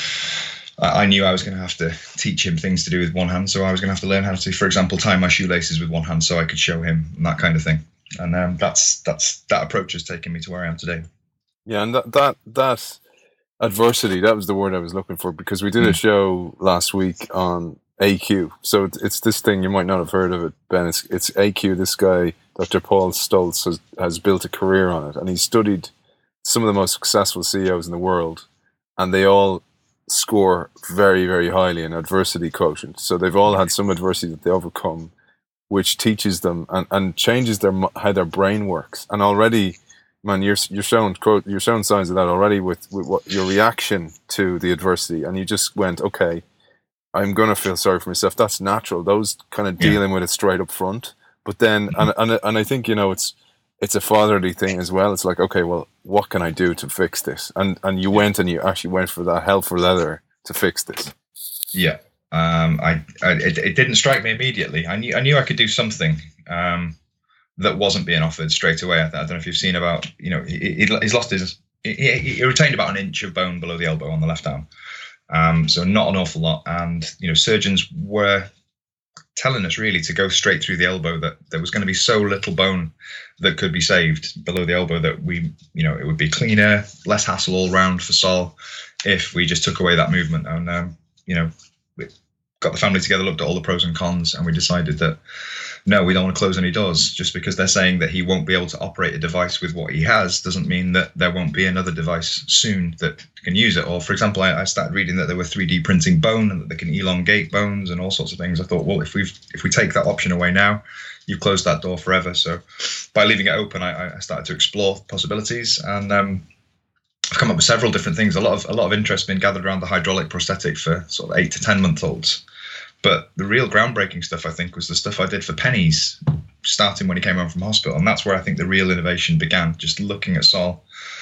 I knew I was going to have to teach him things to do with one hand, so I was going to have to learn how to, for example, tie my shoelaces with one hand so I could show him, and that kind of thing. And um, that's that's that approach has taken me to where I am today. Yeah, and that that that adversity, that was the word I was looking for, because we did a show last week on A Q. So it's, it's this thing, you might not have heard of it, Ben. It's, it's A Q. This guy, Doctor Paul Stoltz, has, has built a career on it, and he's studied some of the most successful C E Os in the world, and they all score very, very highly in adversity quotient. So they've all had some adversity that they overcome, which teaches them and, and changes their how their brain works. And already, man, you're you're showing quote you're showing signs of that already with, with what your reaction to the adversity. And you just went, okay, I'm gonna feel sorry for myself. That's natural. Those kind of dealing yeah. with it straight up front. But then, mm-hmm. and and and I think, you know, it's it's a fatherly thing as well. It's like, okay, well, what can I do to fix this? And and you went and you actually went for that hell for leather to fix this. Yeah, um, I, I it, it didn't strike me immediately. I knew I knew I could do something um, that wasn't being offered straight away. I, I don't know if you've seen about, you know, he, he's lost his. He, he retained about an inch of bone below the elbow on the left arm, um, so not an awful lot. And you know, surgeons were telling us really to go straight through the elbow, that there was going to be so little bone that could be saved below the elbow that we, you know, it would be cleaner, less hassle all round for Sol if we just took away that movement. And, um, you know, we got the family together, looked at all the pros and cons, and we decided that, no, we don't want to close any doors. Just because they're saying that he won't be able to operate a device with what he has doesn't mean that there won't be another device soon that can use it. Or, for example, I, I started reading that there were three D printing bone and that they can elongate bones and all sorts of things. I thought, well, if we if we take that option away now, you've closed that door forever. So by leaving it open, I, I started to explore possibilities, and um, I've come up with several different things. A lot of a lot of interest been gathered around the hydraulic prosthetic for sort of eight to ten month olds. But the real groundbreaking stuff, I think, was the stuff I did for pennies, starting when he came home from hospital. And that's where I think the real innovation began, just looking at Sol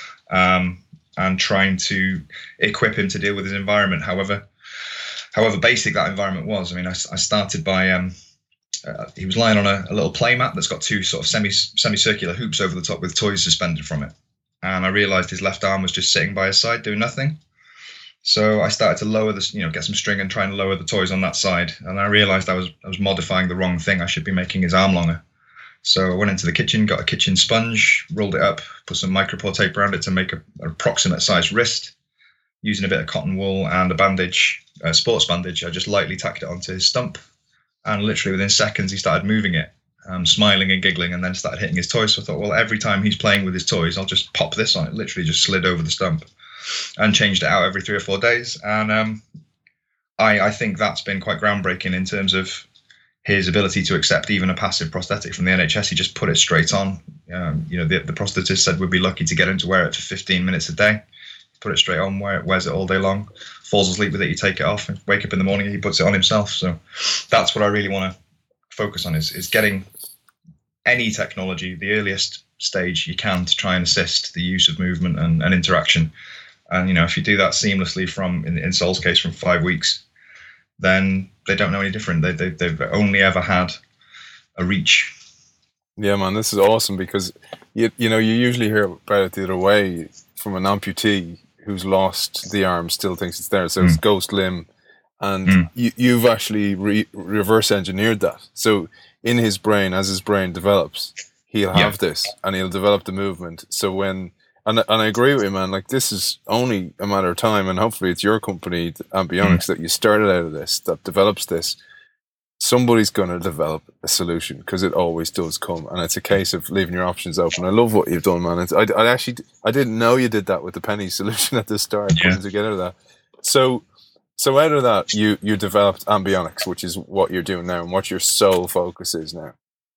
um, and trying to equip him to deal with his environment, however however basic that environment was. I mean, I, I started by, um, uh, he was lying on a, a little play mat that's got two sort of semi, semicircular hoops over the top with toys suspended from it. And I realized his left arm was just sitting by his side doing nothing. So I started to lower this, you know, get some string and try and lower the toys on that side. And I realized I was I was modifying the wrong thing. I should be making his arm longer. So I went into the kitchen, got a kitchen sponge, rolled it up, put some micropore tape around it to make a, an approximate size wrist. Using a bit of cotton wool and a bandage, a sports bandage, I just lightly tacked it onto his stump. And literally within seconds, he started moving it, um, smiling and giggling, and then started hitting his toys. So I thought, well, every time he's playing with his toys, I'll just pop this on it. Literally just slid over the stump. And changed it out every three or four days. And um, I, I think that's been quite groundbreaking in terms of his ability to accept even a passive prosthetic from the N H S. He just put it straight on. Um, you know, the, the prosthetist said we'd be lucky to get him to wear it for fifteen minutes a day. Put it straight on, wear it, wears it all day long, falls asleep with it, you take it off, and wake up in the morning and he puts it on himself. So that's what I really want to focus on, is, is getting any technology, the earliest stage you can, to try and assist the use of movement and, and interaction. And, you know, if you do that seamlessly from, in, in Sol's case, from five weeks, then they don't know any different. They, they, they've only ever had a reach. Yeah, man, this is awesome, because, you, you know, you usually hear about it the other way from an amputee who's lost the arm, still thinks it's there. So mm. it's ghost limb. And mm. you, you've actually re- reverse engineered that. So in his brain, as his brain develops, he'll have yeah. this and he'll develop the movement. So when And and I agree with you, man. Like, this is only a matter of time, and hopefully it's your company, Ambionics, mm. that you started out of this, that develops this. Somebody's going to develop a solution, because it always does come, and it's a case of leaving your options open. I love what you've done, man. It's, I, I actually I didn't know you did that with the penny solution at the start, yeah. putting together that. So so out of that, you you developed Ambionics, which is what you're doing now, and what your sole focus is now.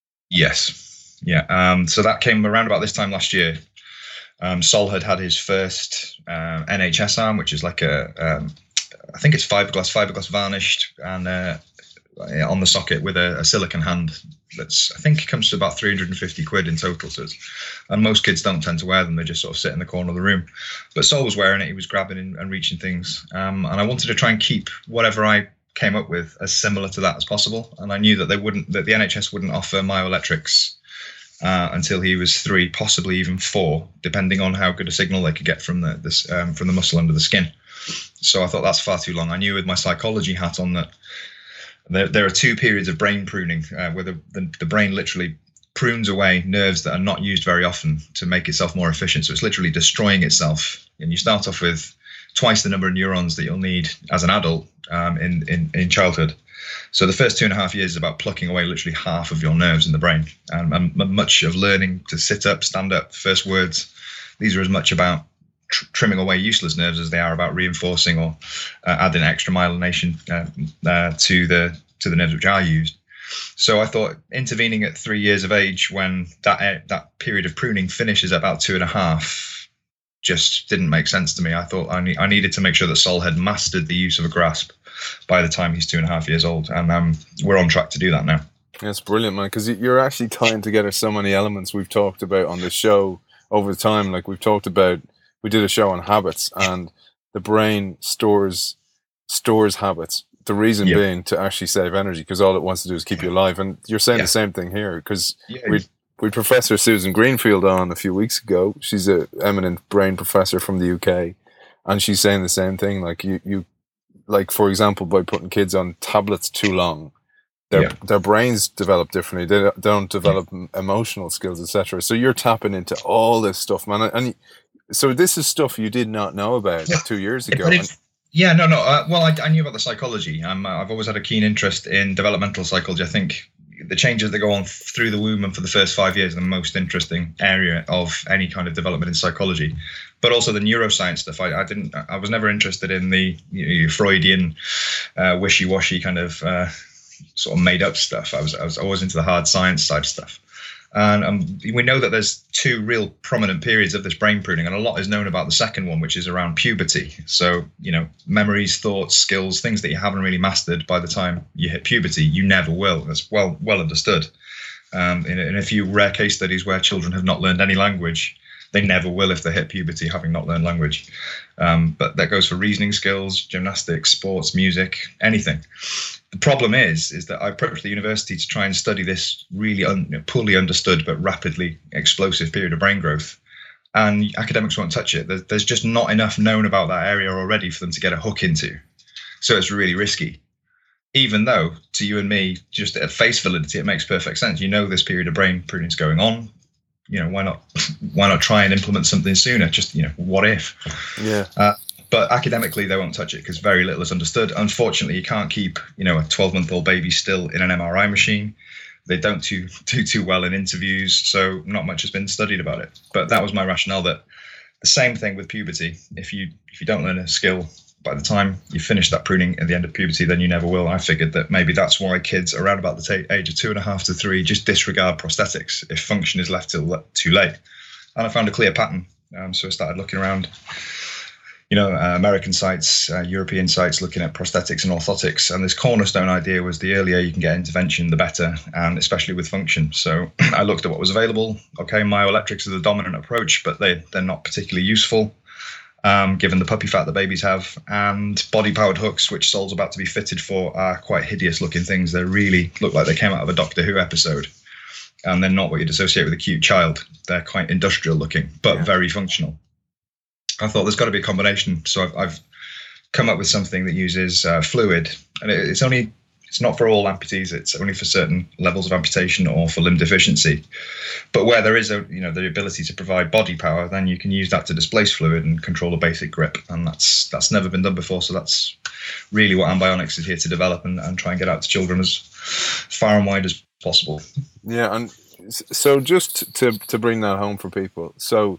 Yes, yeah. Um, so that came around about this time last year. Um, Sol had had his first uh, N H S arm, which is like a, um, I think it's fiberglass, fiberglass varnished, and uh, on the socket with a, a silicon hand. That's, I think it comes to about three hundred fifty quid in total. So it's, and most kids don't tend to wear them. They just sort of sit in the corner of the room. But Sol was wearing it. He was grabbing and, and reaching things. Um, and I wanted to try and keep whatever I came up with as similar to that as possible. And I knew that they wouldn't, that the N H S wouldn't offer myoelectrics Uh, until he was three, possibly even four, depending on how good a signal they could get from the this, um, from the muscle under the skin. So I thought that's far too long. I knew with my psychology hat on that there, there are two periods of brain pruning uh, where the, the, the brain literally prunes away nerves that are not used very often to make itself more efficient. So it's literally destroying itself. And you start off with twice the number of neurons that you'll need as an adult um, in, in, in childhood. So the first two and a half years is about plucking away literally half of your nerves in the brain. Um, and much of learning to sit up, stand up, first words, these are as much about tr- trimming away useless nerves as they are about reinforcing or uh, adding extra myelination uh, uh, to the to the nerves which are used. So I thought intervening at three years of age, when that uh, that period of pruning finishes at about two and a half, just didn't make sense to me. I thought I, ne- I needed to make sure that Sol had mastered the use of a grasp by the time he's two and a half years old, and um, we're on track to do that now. That's brilliant, man, because you're actually tying together so many elements we've talked about on the show over time. Like, we've talked about, we did a show on habits, and the brain stores stores habits. The reason yep. being to actually save energy, because all it wants to do is keep you alive. And you're saying yeah. the same thing here, because yeah. we we Professor Susan Greenfield on a few weeks ago. She's an eminent brain professor from the U K, and she's saying the same thing. Like, you you. Like, for example, by putting kids on tablets too long, their yeah. their brains develop differently. They don't, they don't develop yeah. emotional skills, et cetera. So you're tapping into all this stuff, man. And so this is stuff you did not know about yeah. two years ago. It, yeah, no, no. Uh, well, I, I knew about the psychology. Um, I've always had a keen interest in developmental psychology. I think the changes that go on through the womb and for the first five years are the most interesting area of any kind of development in psychology. But also the neuroscience stuff. I, I didn't. I was never interested in the you know, Freudian, uh, wishy-washy kind of uh, sort of made-up stuff. I was. I was always into the hard science side stuff. And um, we know that there's two real prominent periods of this brain pruning, and a lot is known about the second one, which is around puberty. So, you know, memories, thoughts, skills, things that you haven't really mastered by the time you hit puberty, you never will. That's well well understood. Um, in, in a few rare case studies where children have not learned any language, they never will if they hit puberty having not learned language. Um, but that goes for reasoning skills, gymnastics, sports, music, anything. The problem is, is that I approached the university to try and study this really un, you know, poorly understood but rapidly explosive period of brain growth. And academics won't touch it. There's, there's just not enough known about that area already for them to get a hook into. So it's really risky. Even though, to you and me, just at face validity, it makes perfect sense. You know this period of brain pruning is going on. You know, why not why not try and implement something sooner? Just, you know, what if? Yeah. Uh, but academically, they won't touch it because very little is understood. Unfortunately, you can't keep, you know, a twelve-month-old baby still in an M R I machine. They don't do, do too well in interviews, so not much has been studied about it. But that was my rationale, that the same thing with puberty. If you if you don't learn a skill by the time you finish that pruning at the end of puberty, then you never will. I figured that maybe that's why kids around about the t- age of two and a half to three just disregard prosthetics if function is left till le- too late. And I found a clear pattern. Um, so I started looking around, you know, uh, American sites, uh, European sites, looking at prosthetics and orthotics. And this cornerstone idea was the earlier you can get intervention, the better, and especially with function. So I looked at what was available. Okay, myoelectrics are the dominant approach, but they, they're not particularly useful. Um, given the puppy fat that babies have, and body-powered hooks, which Sol's about to be fitted for, are quite hideous-looking things. They really look like they came out of a Doctor Who episode, and they're not what you'd associate with a cute child. They're quite industrial-looking, but yeah. very functional. I thought there's got to be a combination, so I've, I've come up with something that uses uh, fluid, and it's only It's not for all amputees. It's only for certain levels of amputation or for limb deficiency. But where there is a, you know, the ability to provide body power, then you can use that to displace fluid and control a basic grip. And that's that's never been done before. So that's really what Ambionics is here to develop and, and try and get out to children as far and wide as possible. Yeah, and so just to to bring that home for people, so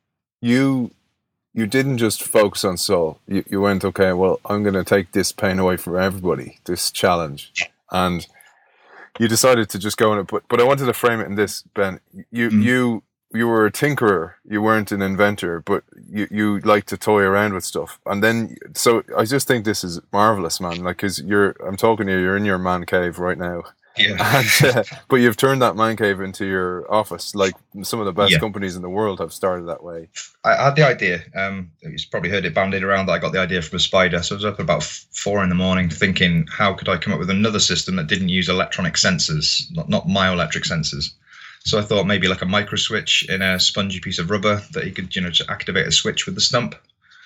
you you didn't just focus on soul. You you went, okay, well, I'm going to take this pain away from everybody, this challenge, and you decided to just go in it. But but I wanted to frame it in this, Ben. You mm. you you were a tinkerer. You weren't an inventor, but you you like to toy around with stuff. And then, so I just think this is marvelous, man. Like, because you're, I'm talking to you. You're in your man cave right now. Yeah. And, uh, but you've turned that man cave into your office. Like some of the best yeah. companies in the world have started that way. I had the idea. Um, you've probably heard it bandied around that I got the idea from a spider. So I was up at about four in the morning thinking, how could I come up with another system that didn't use electronic sensors, not, not myoelectric sensors? So I thought maybe like a micro switch in a spongy piece of rubber that you could, you know, just activate a switch with the stump.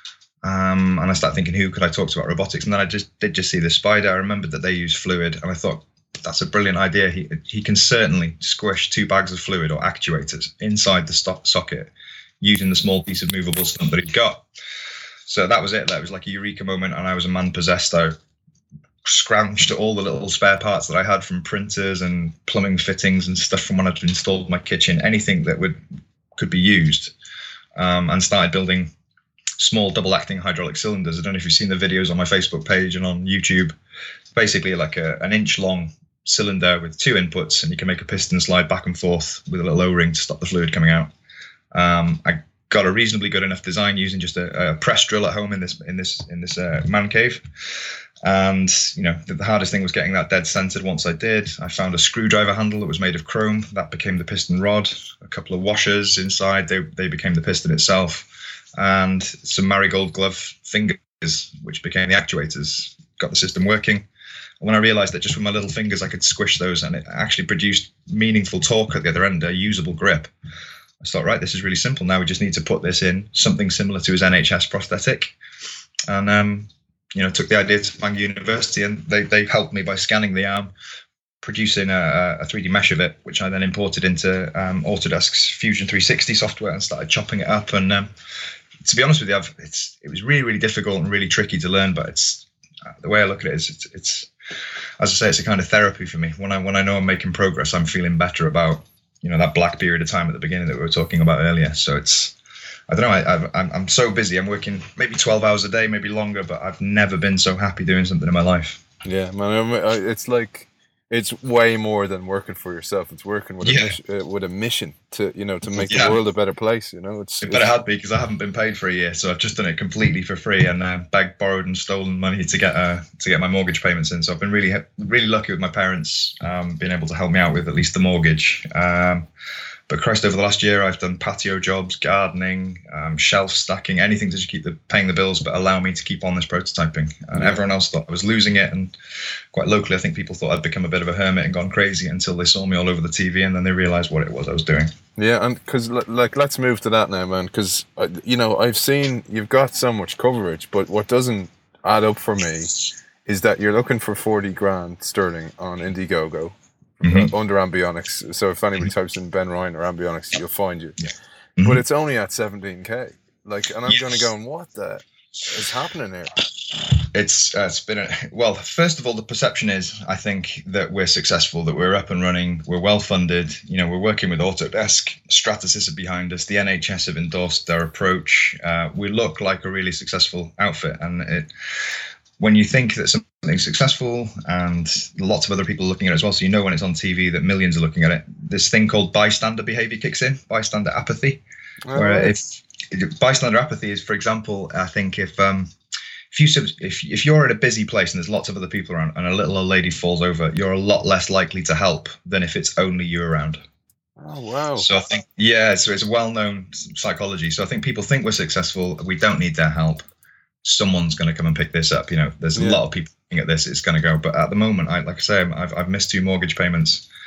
Um, and I started thinking, who could I talk to about robotics? And then I just did just see the spider. I remembered that they use fluid, and I thought, that's a brilliant idea. He he can certainly squish two bags of fluid or actuators inside the stop socket using the small piece of movable stump that he got. So that was it. That was like a eureka moment, and I was a man possessed. I scrounged all the little spare parts that I had from printers and plumbing fittings and stuff from when I'd installed my kitchen, anything that would could be used, um, and started building small double-acting hydraulic cylinders. I don't know if you've seen the videos on my Facebook page and on YouTube. Basically like a, an inch-long cylinder with two inputs, and you can make a piston slide back and forth with a little O-ring to stop the fluid coming out. Um, I got a reasonably good enough design using just a, a press drill at home in this in this in this uh, man cave. And you know, the, the hardest thing was getting that dead centered. Once I did, I found a screwdriver handle that was made of chrome. That became the piston rod. A couple of washers inside, they they became the piston itself, and some marigold glove fingers, which became the actuators. Got the system working. And when I realized that just with my little fingers I could squish those and it actually produced meaningful torque at the other end, a usable grip, I thought, right, this is really simple. Now we just need to put this in something similar to his N H S prosthetic. And, um, you know, took the idea to Bangor University, and they, they helped me by scanning the arm, producing a, a three D mesh of it, which I then imported into um, Autodesk's Fusion three sixty software and started chopping it up. And um, to be honest with you, I've, it's it was really, really difficult and really tricky to learn, but it's the way I look at it is it's, it's as I say, it's a kind of therapy for me. When I when I know I'm making progress, I'm feeling better about, you know, that black period of time at the beginning that we were talking about earlier. So it's, I don't know, I, I, I'm I'm so busy. I'm working maybe twelve hours a day, maybe longer, but I've never been so happy doing something in my life. Yeah, man, it's like, it's way more than working for yourself. It's working with yeah. a mission, uh, with a mission to, you know, to make yeah. the world a better place. You know, it's. It better have be, because I haven't been paid for a year, so I've just done it completely for free and uh, begged, borrowed, and stolen money to get uh, to get my mortgage payments in. So I've been really, really lucky with my parents um, being able to help me out with at least the mortgage. Um, But Christ, over the last year, I've done patio jobs, gardening, um, shelf stacking, anything to just keep the, paying the bills, but allow me to keep on this prototyping. And yeah. everyone else thought I was losing it. And quite locally, I think people thought I'd become a bit of a hermit and gone crazy until they saw me all over the T V, and then they realized what it was I was doing. Yeah, and because, like, let's move to that now, man, because, uh, you know, I've seen you've got so much coverage, but what doesn't add up for me is that you're looking for forty grand sterling on Indiegogo. Mm-hmm. Uh, under Ambionics. So if anybody types in Ben Ryan or Ambionics, you'll find you. Yeah. Mm-hmm. But it's only at seventeen K. Like, and I'm yes. going to go, what the is happening here? It's uh, it's been a, well. First of all, the perception is, I think, that we're successful, that we're up and running, we're well funded. You know, we're working with Autodesk, Stratasys are behind us, the N H S have endorsed their approach. Uh, we look like a really successful outfit, and it. When you think that something's successful and lots of other people are looking at it as well, so you know when it's on T V that millions are looking at it, this thing called bystander behavior kicks in, bystander apathy. Oh, where right. if, if bystander apathy is, for example, I think if um, if you if if you're at a busy place and there's lots of other people around and a little old lady falls over, you're a lot less likely to help than if it's only you around. Oh wow! So I think yeah, so it's a well-known psychology. So I think people think we're successful, we don't need their help. Someone's going to come and pick this up. You know, there's a yeah. lot of people looking at this. It's going to go. But at the moment, I like I say, I've I've missed two mortgage payments.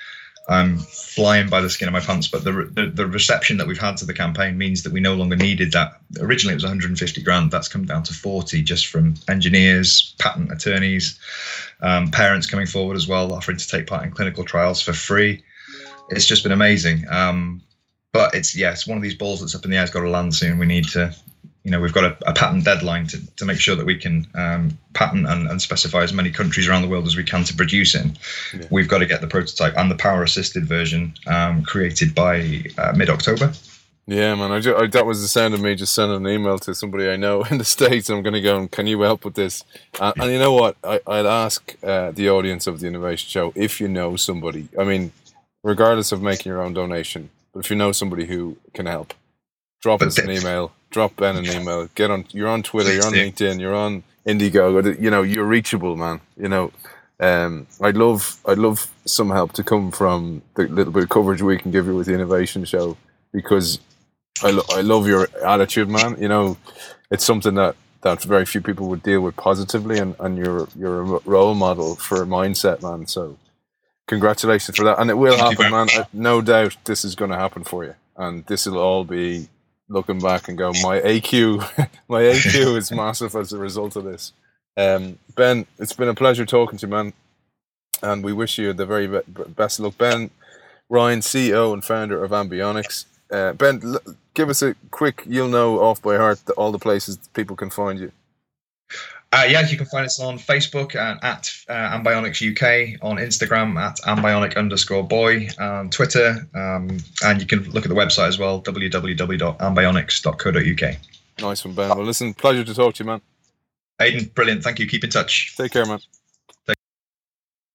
I'm flying by the skin of my pants. But the, the the reception that we've had to the campaign means that we no longer needed that. Originally, it was one hundred fifty grand. That's come down to forty, just from engineers, patent attorneys, um, parents coming forward as well, offering to take part in clinical trials for free. It's just been amazing. Um, but it's yeah, it's one of these balls that's up in the air. It's got to land soon. We need to. You know, we've got a, a patent deadline to, to make sure that we can um, patent and, and specify as many countries around the world as we can to produce it. Yeah. We've got to get the prototype and the power-assisted version um, created by uh, mid-October. Yeah, man. I, just, I that was the sound of me just sending an email to somebody I know in the States. I'm going to go, can you help with this? And, and you know what? I, I'd ask uh, the audience of the Innovation Show, if you know somebody, I mean, regardless of making your own donation, but if you know somebody who can help, drop but us an email. Drop Ben an email. Get on. You're on Twitter. You're on LinkedIn. You're on Indiegogo. You know, you're reachable, man. You know, um, I'd love, I'd love some help to come from the little bit of coverage we can give you with the Innovation Show, because I, lo- I love your attitude, man. You know, it's something that, that very few people would deal with positively, and, and you're you're a role model for a mindset, man. So, congratulations for that, and it will happen, man. I, no doubt, this is going to happen for you, and this will all be. Looking back and go, my A Q, my A Q is massive as a result of this. Um, Ben, it's been a pleasure talking to you, man, and we wish you the very be- best of luck. Ben Ryan, C E O and founder of Ambionics. Uh, Ben, l- give us a quick, you'll know off by heart the, all the places people can find you. Uh, yeah, you can find us on Facebook uh, at uh, Ambionics U K, on Instagram at ambionic underscore boy, on Twitter, um, and you can look at the website as well, w w w dot ambionics dot co dot u k. Nice one, Ben. Well, listen, pleasure to talk to you, man. Aidan, brilliant. Thank you. Keep in touch. Take care, man.